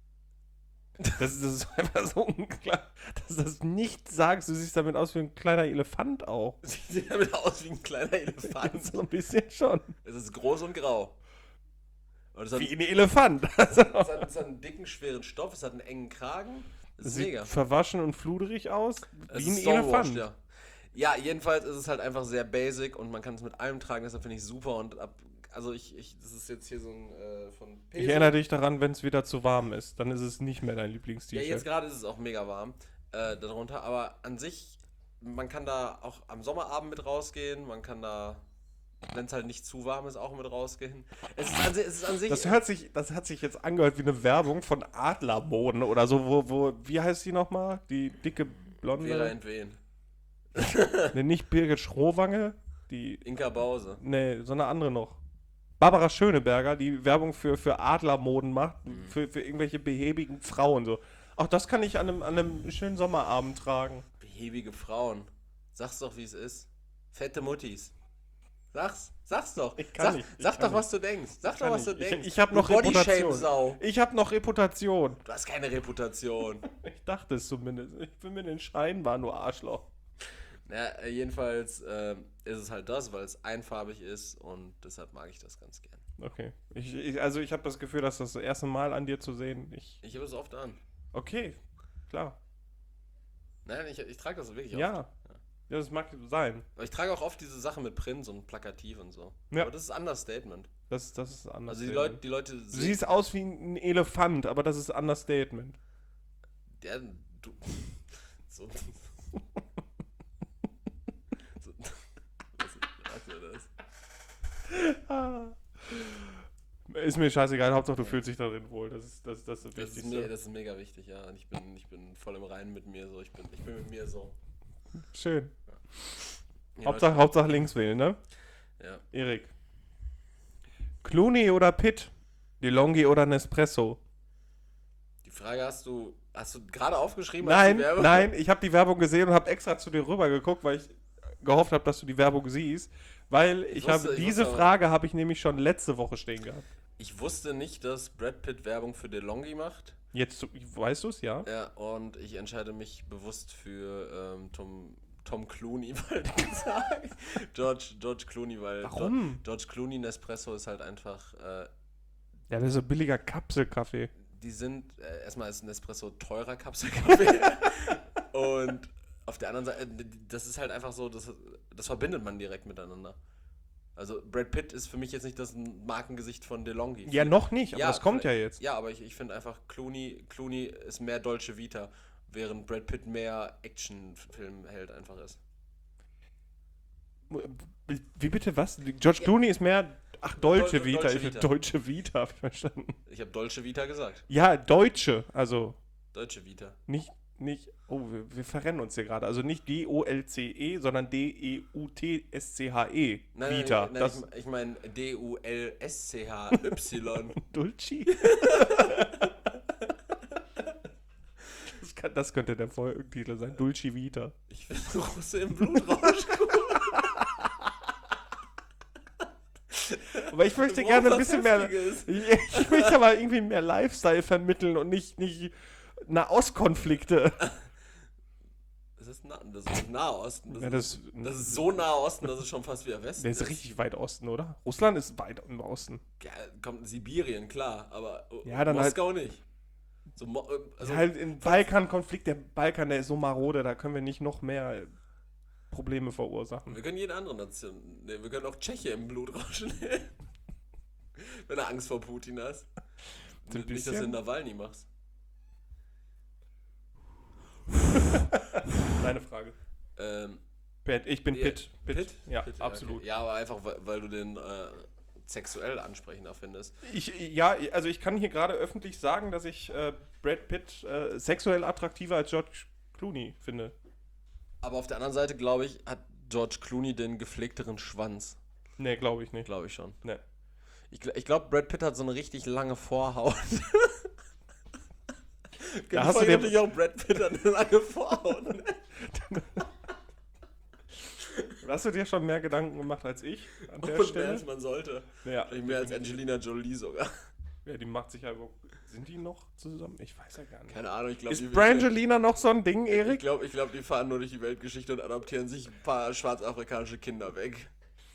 Das, ist- das ist einfach so unklar, dass du das nicht sagst. Du siehst damit aus wie ein kleiner Elefant auch. Sieht damit aus wie ein kleiner Elefant. So ein bisschen schon. Es ist groß und grau. Und es hat, Wie ein Elefant. Also, es, hat, es hat einen dicken, schweren Stoff, es hat einen engen Kragen. Das ist Sieht mega. verwaschen und fluderig aus, Es wie ein ist Stonewashed, Elefant. ja. Ja, jedenfalls ist es halt einfach sehr basic und man kann es mit allem tragen, deshalb finde ich super und ab, also ich, ich, das ist jetzt hier so ein äh, von Peso. Ich erinnere dich daran, wenn es wieder zu warm ist, dann ist es nicht mehr dein Ja, Lieblingst-T-Shirt. jetzt gerade ist es auch mega warm äh, darunter, aber an sich, man kann da auch am Sommerabend mit rausgehen, man kann da, wenn es halt nicht zu warm ist, auch mit rausgehen. Es ist an, si- es ist an sich... Das hört sich, das hat sich jetzt angehört wie eine Werbung von Adlermoden oder so, wo, wo, wie heißt die nochmal? Die dicke Vera Blonde? Entwen. Ne, nicht Birgit Schrowange, die, Inka Bause. ne, so eine andere noch. Barbara Schöneberger, die Werbung für, für Adlermoden macht, Mhm. für, für irgendwelche behäbigen Frauen so. Auch das kann ich an einem, an einem schönen Sommerabend tragen. Behäbige Frauen. Sag's doch, wie es ist. Fette Muttis. Sag's. Sag's doch. Ich kann sag nicht, ich sag kann doch, was du denkst. Sag doch, Kann was du ich. Ich- denkst. ich hab Du noch Reputation. Bodyshame-Sau. Ich habe noch Reputation. Du hast keine Reputation. Ich dachte es zumindest. Ich bin mir den Schein war nur Arschloch. Ja, äh, jedenfalls ähm, ist es halt das, weil es einfarbig ist und deshalb mag ich das ganz gern. Okay. Ich, ich, also ich habe das Gefühl, dass das, das erste Mal an dir zu sehen. Ich. Ich habe es oft an. Okay, klar. Nein, ich, ich trage das wirklich Ja. oft. Ja, das mag sein. Aber ich trage auch oft diese Sachen mit Prints und plakativ und so. Ja. Aber das ist ein Understatement. Das, das ist anders. Also die Leute, die Leute Du siehst aus wie ein Elefant, aber das ist Understatement. Der, du. So. so was was mir das? Ah. Ist mir scheißegal, Hauptsache du fühlst dich darin wohl. Das ist das, das, ist das Das ist, Wichtigste. me das ist mega wichtig, ja. Und ich bin, ich bin voll im Reinen mit mir so. Ich bin, ich bin mit mir so. Schön. Ja, Hauptsache, Hauptsache links wählen, ne? Ja. Erik. Clooney oder Pitt? DeLonghi oder Nespresso? Die Frage hast du, hast du gerade aufgeschrieben? als Nein, die Werbung? nein, ich habe die Werbung gesehen und habe extra zu dir rüber geguckt, weil ich gehofft habe, dass du die Werbung siehst. Weil ich, wusste- habe ich diese wusste aber- Frage habe ich nämlich schon letzte Woche stehen gehabt. Ich wusste nicht, dass Brad Pitt Werbung für DeLonghi macht. Jetzt weißt du es, ja? Ja, und ich entscheide mich bewusst für ähm, Tom, Tom Clooney, wollte ich sagen. George, George Clooney, weil Warum? George, George Clooney Nespresso ist halt einfach, äh, Ja, das ist so billiger Kapselkaffee. die sind, äh, erstmal ist Nespresso teurer Kapselkaffee und auf der anderen Seite, äh, das ist halt einfach so, das, das verbindet man direkt miteinander. Also Brad Pitt ist für mich jetzt nicht das Markengesicht von DeLonghi. Ja, noch nicht, aber Ja, das kommt ja vielleicht- jetzt. Ja, aber ich, ich finde einfach, Clooney, Clooney ist mehr Dolce Vita, während Brad Pitt mehr Actionfilmheld einfach ist. Wie bitte, was? George Clooney ist mehr. Ach, Deutsche Dol- Vita. Dolce Ich Vita. Deutsche Vita, hab ich verstanden. Ich habe Dolce Vita gesagt. Ja, Deutsche. Also Deutsche Vita. nicht, nicht. Oh, wir, wir verrennen uns hier gerade. Also nicht D O L C E, sondern D E U T S C H E. Nein, Vita. nein, nein, das ich, ich meine D U L S C H Y. Dulci? das, kann, das könnte der Folgentitel sein. Dulci Vita. Ich finde Russe im Blutrausch cool. Aber ich möchte Worauf gerne ein was bisschen mehr. Heftiges. Ich, ich möchte aber irgendwie mehr Lifestyle vermitteln und nicht, nicht Nahostkonflikte. Das ist, nah, das ist Nahosten. Das, Ja, ist, das, das ist so Nahosten, dass es schon fast wieder Westen der ist richtig weit Osten, oder? Russland ist weit im Osten. Ja, kommt Sibirien, klar, aber äh, Ja, dann halt- Moskau nicht. So, Mo äh, also, halt im Balkan-Konflikt, der Balkan, der ist so marode, da können wir nicht noch mehr Probleme verursachen. wir können jede andere Nation. Ne, wir können auch Tschechien im Blutrausch nehmen. Wenn du Angst vor Putin hast. Ein Nicht, dass du bisschen. Nawalny machst. Deine Frage. Ähm, Pitt, ich bin Ja, Pitt. Pitt. Pitt? Ja, Pitt, absolut. Okay. Ja, aber einfach, weil, weil du den äh, sexuell ansprechender findest. Ich, ja, also ich kann hier gerade öffentlich sagen, dass ich äh, Brad Pitt äh, sexuell attraktiver als George Clooney finde. Aber auf der anderen Seite, glaube ich, hat George Clooney den gepflegteren Schwanz. Nee, glaube ich nicht. Glaube ich schon. Nee. Ich, gl- ich glaube, Brad Pitt hat so eine richtig lange Vorhaut. Da hast du dir- natürlich auch Brad Pitt hat eine lange Vorhaut. Ne? Hast du dir schon mehr Gedanken gemacht als ich an der Und mehr Stelle? als man sollte. Ja, Vielleicht mehr als Angelina Jolie sogar. ja, die macht sich ja überhaupt. Sind die noch zusammen? Ich weiß ja gar nicht. Keine Ahnung, ich glaube, Ist Brangelina noch so ein Ding, Ich Erik? glaube, ich glaub, die fahren nur durch die Weltgeschichte und adoptieren sich ein paar schwarzafrikanische Kinder weg.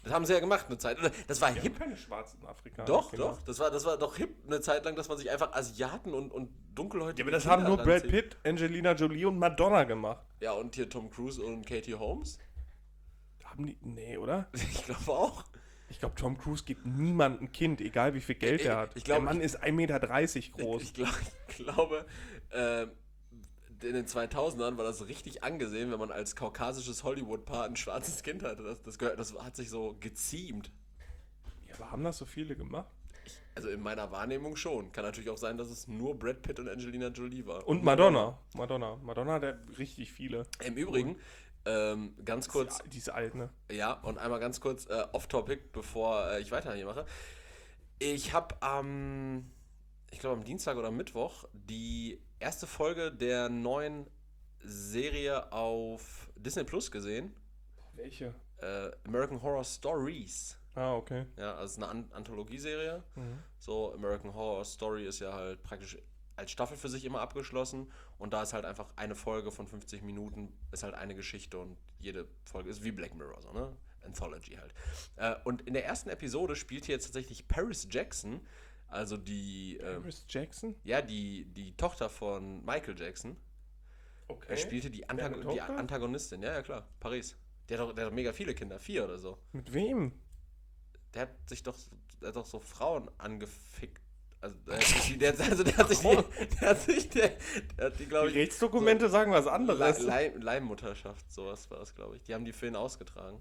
Das haben sie ja gemacht eine Zeit. Das war Die hip. haben keine schwarzen Afrikaner. Doch, Kinder. doch. Das war, das war doch hip eine Zeit lang, dass man sich einfach Asiaten und, und Dunkelhäutige Ja, aber das Kinder haben nur Brad ranzieht. Pitt, Angelina Jolie und Madonna gemacht. Ja, und hier Tom Cruise und Katie Holmes. Haben die. Nee, oder? Ich glaube auch. Ich glaube, Tom Cruise gibt niemandem ein Kind, egal wie viel Geld Ich- er hat. ich glaub, Der Mann ist ein Meter dreißig groß. Ich, glaub, ich glaube, ähm, in den zweitausendern war das richtig angesehen, wenn man als kaukasisches Hollywood-Paar ein schwarzes Kind hatte. Das, das, gehört, das hat sich so geziemt. Ja, aber haben das so viele gemacht? Also in meiner Wahrnehmung schon. Kann natürlich auch sein, dass es nur Brad Pitt und Angelina Jolie war. Und Madonna. Madonna. Madonna hat ja richtig viele. Im Übrigen, ähm, ganz kurz, Die ist alt, ne? ja, und einmal ganz kurz äh, off-topic, bevor äh, ich weiter hier mache. Ich habe am, ich glaube am Dienstag oder Mittwoch die erste Folge der neuen Serie auf Disney Plus gesehen. Welche? Äh, American Horror Stories. Ah, okay. Ja, also es ist eine An Anthologieserie. Mhm. So, American Horror Story ist ja halt praktisch als Staffel für sich immer abgeschlossen und da ist halt einfach eine Folge von fünfzig Minuten, ist halt eine Geschichte und jede Folge ist wie Black Mirror, so, ne? Anthology halt. Äh, und in der ersten Episode spielt hier jetzt tatsächlich Paris Jackson, also die, ähm, Paris Jackson? ja, die, die Tochter von Michael Jackson. Okay. Er spielte die, Der hat Antago eine die Tochter? Antagonistin, ja, ja, klar, Paris. Der hat, doch, der hat doch mega viele Kinder, vier oder so. Mit wem? Der hat sich doch, der hat doch so Frauen angefickt. Also der hat sich, die- der, also der hat sich die, der hat sich, der, der hat die, Die glaube ich, Rechtsdokumente sagen was Le anderes. Leih Leihmutterschaft, sowas war das, glaube ich. Die haben die für ihn ausgetragen.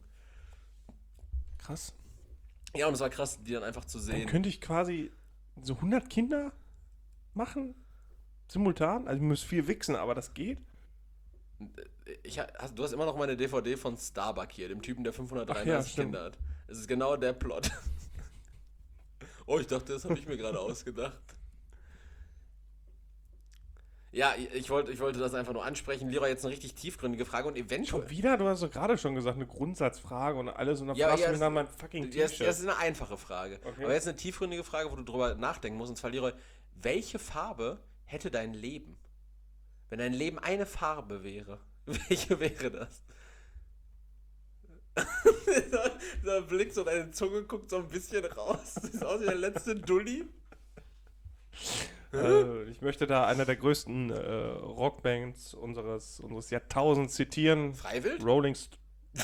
Krass. Ja, und es war krass, die dann einfach zu Dann sehen. könnte ich quasi so hundert Kinder machen? Simultan? Also ich muss viel wichsen, aber das geht? Ich, ha- hast, du hast immer noch meine D V D von Starbuck hier, dem Typen, der Ach fünfhundertdreiunddreißig ja, stimmt. Kinder hat. Es ist genau der Plot. Oh, ich dachte, das habe ich mir gerade ausgedacht. Ja, ich, ich, wollte, ich wollte das einfach nur ansprechen. Leroy, jetzt eine richtig tiefgründige Frage und eventuell... Schon wieder? Du hast doch gerade schon gesagt, eine Grundsatzfrage und alles und dann Ja, fragst ja, du mich es- nach meinem fucking Ja, das, T-Shirt. das ist eine einfache Frage. Okay. Aber jetzt eine tiefgründige Frage, wo du drüber nachdenken musst. Und zwar, Leroy, welche Farbe hätte dein Leben? Wenn dein Leben eine Farbe wäre, welche wäre das? dieser, dieser Blick, so deine Zunge guckt so ein bisschen raus. Das ist aus wie der letzte Dulli. Äh, ich möchte da einer der größten äh, Rockbands unseres, unseres Jahrtausends zitieren. Freiwild? Rolling St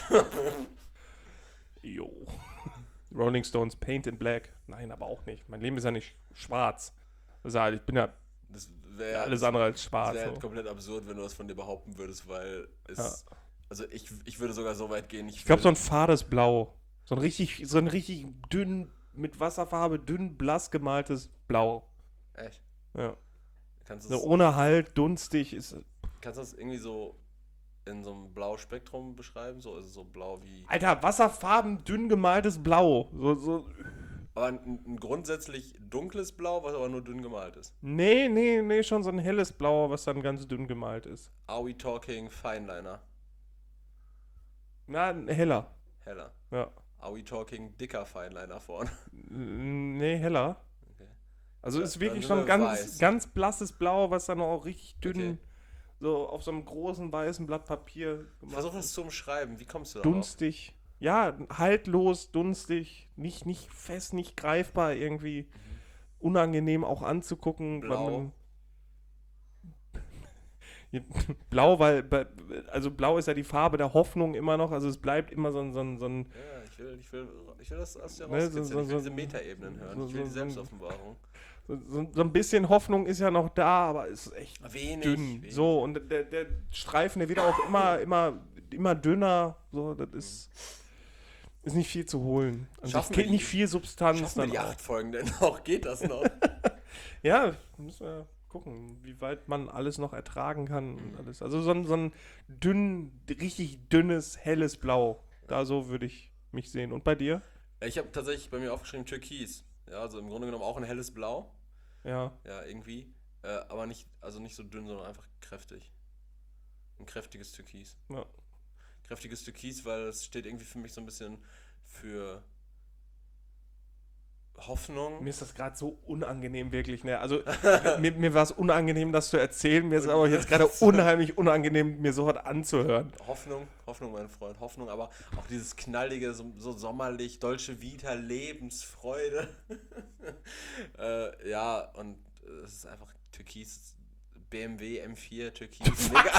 Jo. Rolling Stones Paint in Black. Nein, aber auch nicht. Mein Leben ist ja nicht schwarz. Das ist halt, ich bin ja Das wäre alles andere als das schwarz. wär So. halt komplett absurd, wenn du das von dir behaupten würdest, weil es... Ja. Also ich, ich würde sogar so weit gehen, ich, Ich glaube, so würde- ein fades Blau. So ein richtig, so ein richtig dünn, mit Wasserfarbe, dünn blass gemaltes Blau. Echt? Ja. Kannst du So es ohne Halt, dunstig ist. Kannst du das irgendwie so in so einem Blau-Spektrum beschreiben? So, also so blau wie. Alter, Wasserfarben, dünn gemaltes Blau. So, so. Aber ein, ein grundsätzlich dunkles Blau, was aber nur dünn gemalt ist. Nee, nee, nee, schon so ein helles Blau, was dann ganz dünn gemalt ist. Are we talking Fineliner? Na, heller. Heller. Ja. Are we talking dicker Fineliner vorne? Nee, heller. Okay. Also ist Dann wirklich sind schon wir ganz, weiß. ganz blasses Blau, was dann auch richtig dünn, Okay. so auf so einem großen weißen Blatt Papier gemacht Versuch ist. das zu umschreiben. Wie kommst du darauf? Dunstig. Ja, haltlos, dunstig, nicht, nicht fest, nicht greifbar, irgendwie unangenehm auch anzugucken. weil Blau. man- Blau, weil, bei- also blau ist ja die Farbe der Hoffnung immer noch, also es bleibt immer so ein, so ein, so ein Ja, ich will, ich will, ich will das aus dir Ne, so- rauskitzeln. so- Ich will so- diese Metaebenen hören. so- Ich will die so- so- Selbstoffenbarung. so, so, so ein bisschen Hoffnung ist ja noch da, aber es ist echt Wenig. dünn. wenig. So, und der, der Streifen, der wird auch immer, immer, immer dünner. So, das ist, ist nicht viel zu holen. Also Schaffen es wir geht die- nicht viel Substanz Schaffen wir dann die auch. acht Folgen denn auch? Geht das noch? Ja, müssen wir gucken, wie weit man alles noch ertragen kann und alles. Also so ein, so ein dünn, richtig dünnes, helles Blau. Da so würde ich mich sehen. Und bei dir? Ich habe tatsächlich bei mir aufgeschrieben Türkis. Ja, also im Grunde genommen auch ein helles Blau. Ja. Ja, irgendwie. Äh, aber nicht, also nicht so dünn, sondern einfach kräftig. Ein kräftiges Türkis. Ja. Kräftiges Türkis, weil es steht irgendwie für mich so ein bisschen für Hoffnung. Mir ist das gerade so unangenehm, wirklich, ne? Also, mir, mir war es unangenehm, das zu erzählen. Mir ist aber jetzt gerade unheimlich unangenehm, mir sowas anzuhören. Hoffnung, Hoffnung, mein Freund, Hoffnung, aber auch dieses knallige, so, so sommerlich, Dolce Vita, Lebensfreude. äh, ja, und es ist einfach Türkis, B M W M vier, Türkis, mega.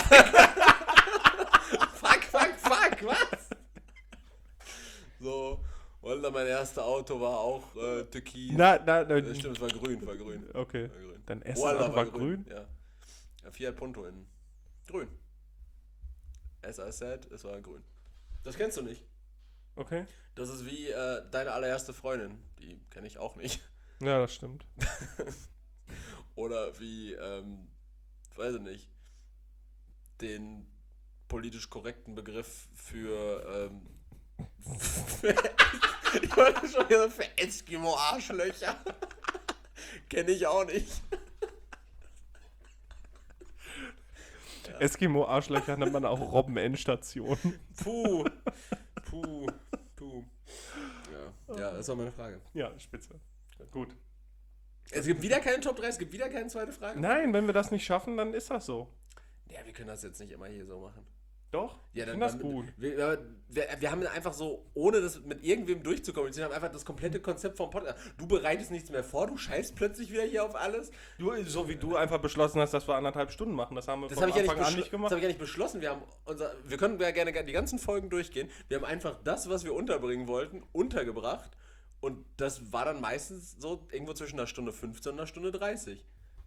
fuck, fuck, fuck, was? So, und dann mein erstes Auto war auch äh, Türkis. Na, na, na. Äh, Stimmt, es war grün, war grün. Okay. War grün. Dein erstes Wallah, Auto war grün? Ja. ja. Fiat Punto in grün. As I said, es war grün. Das kennst du nicht. Okay. Das ist wie äh, deine allererste Freundin. Die kenne ich auch nicht. Ja, das stimmt. Oder wie, ähm, weiß ich nicht, den politisch korrekten Begriff für, ähm, für ich wollte schon wieder für Eskimo-Arschlöcher. Kenne ich auch nicht. Eskimo-Arschlöcher nennt man auch Robben-Endstation. Puh. Puh. Puh. Ja, ja, das war meine Frage. Ja, spitze. Gut. Es gibt wieder keine Top drei, es gibt wieder keine zweite Frage. Nein, wenn wir das nicht schaffen, dann ist das so. Ja, wir können das jetzt nicht immer hier so machen. Doch? Ja, ich dann, finde das dann, gut. Wir, wir, wir haben einfach so, ohne das mit irgendwem durchzukommunizieren, haben einfach das komplette Konzept vom Podcast. Du bereitest nichts mehr vor, du scheißt plötzlich wieder hier auf alles. Du, so wie du einfach beschlossen hast, dass wir anderthalb Stunden machen. Das haben wir Das von habe ich, ja nicht Anfang an beschl- nicht das gemacht. hab ich ja nicht beschlossen. Wir, haben unser, wir können ja gerne die ganzen Folgen durchgehen. Wir haben einfach das, was wir unterbringen wollten, untergebracht. Und das war dann meistens so irgendwo zwischen einer Stunde fünfzehn und einer Stunde dreißig.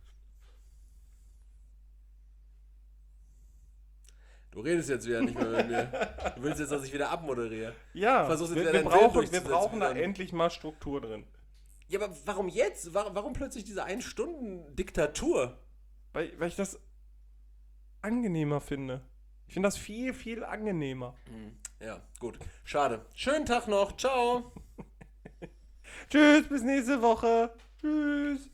Du redest jetzt wieder nicht mehr mit mir. Du willst jetzt, dass ich wieder abmoderiere. Ja, Versuchst jetzt wir, wieder wir, deinen Willen brauchen, wir durchzusetzen brauchen da wieder. endlich mal Struktur drin. Ja, aber warum jetzt? Warum, warum plötzlich diese Ein-Stunden-Diktatur? Weil, weil ich das angenehmer finde. Ich finde das viel, viel angenehmer. Ja, gut. Schade. Schönen Tag noch. Ciao. Tschüss, bis nächste Woche. Tschüss.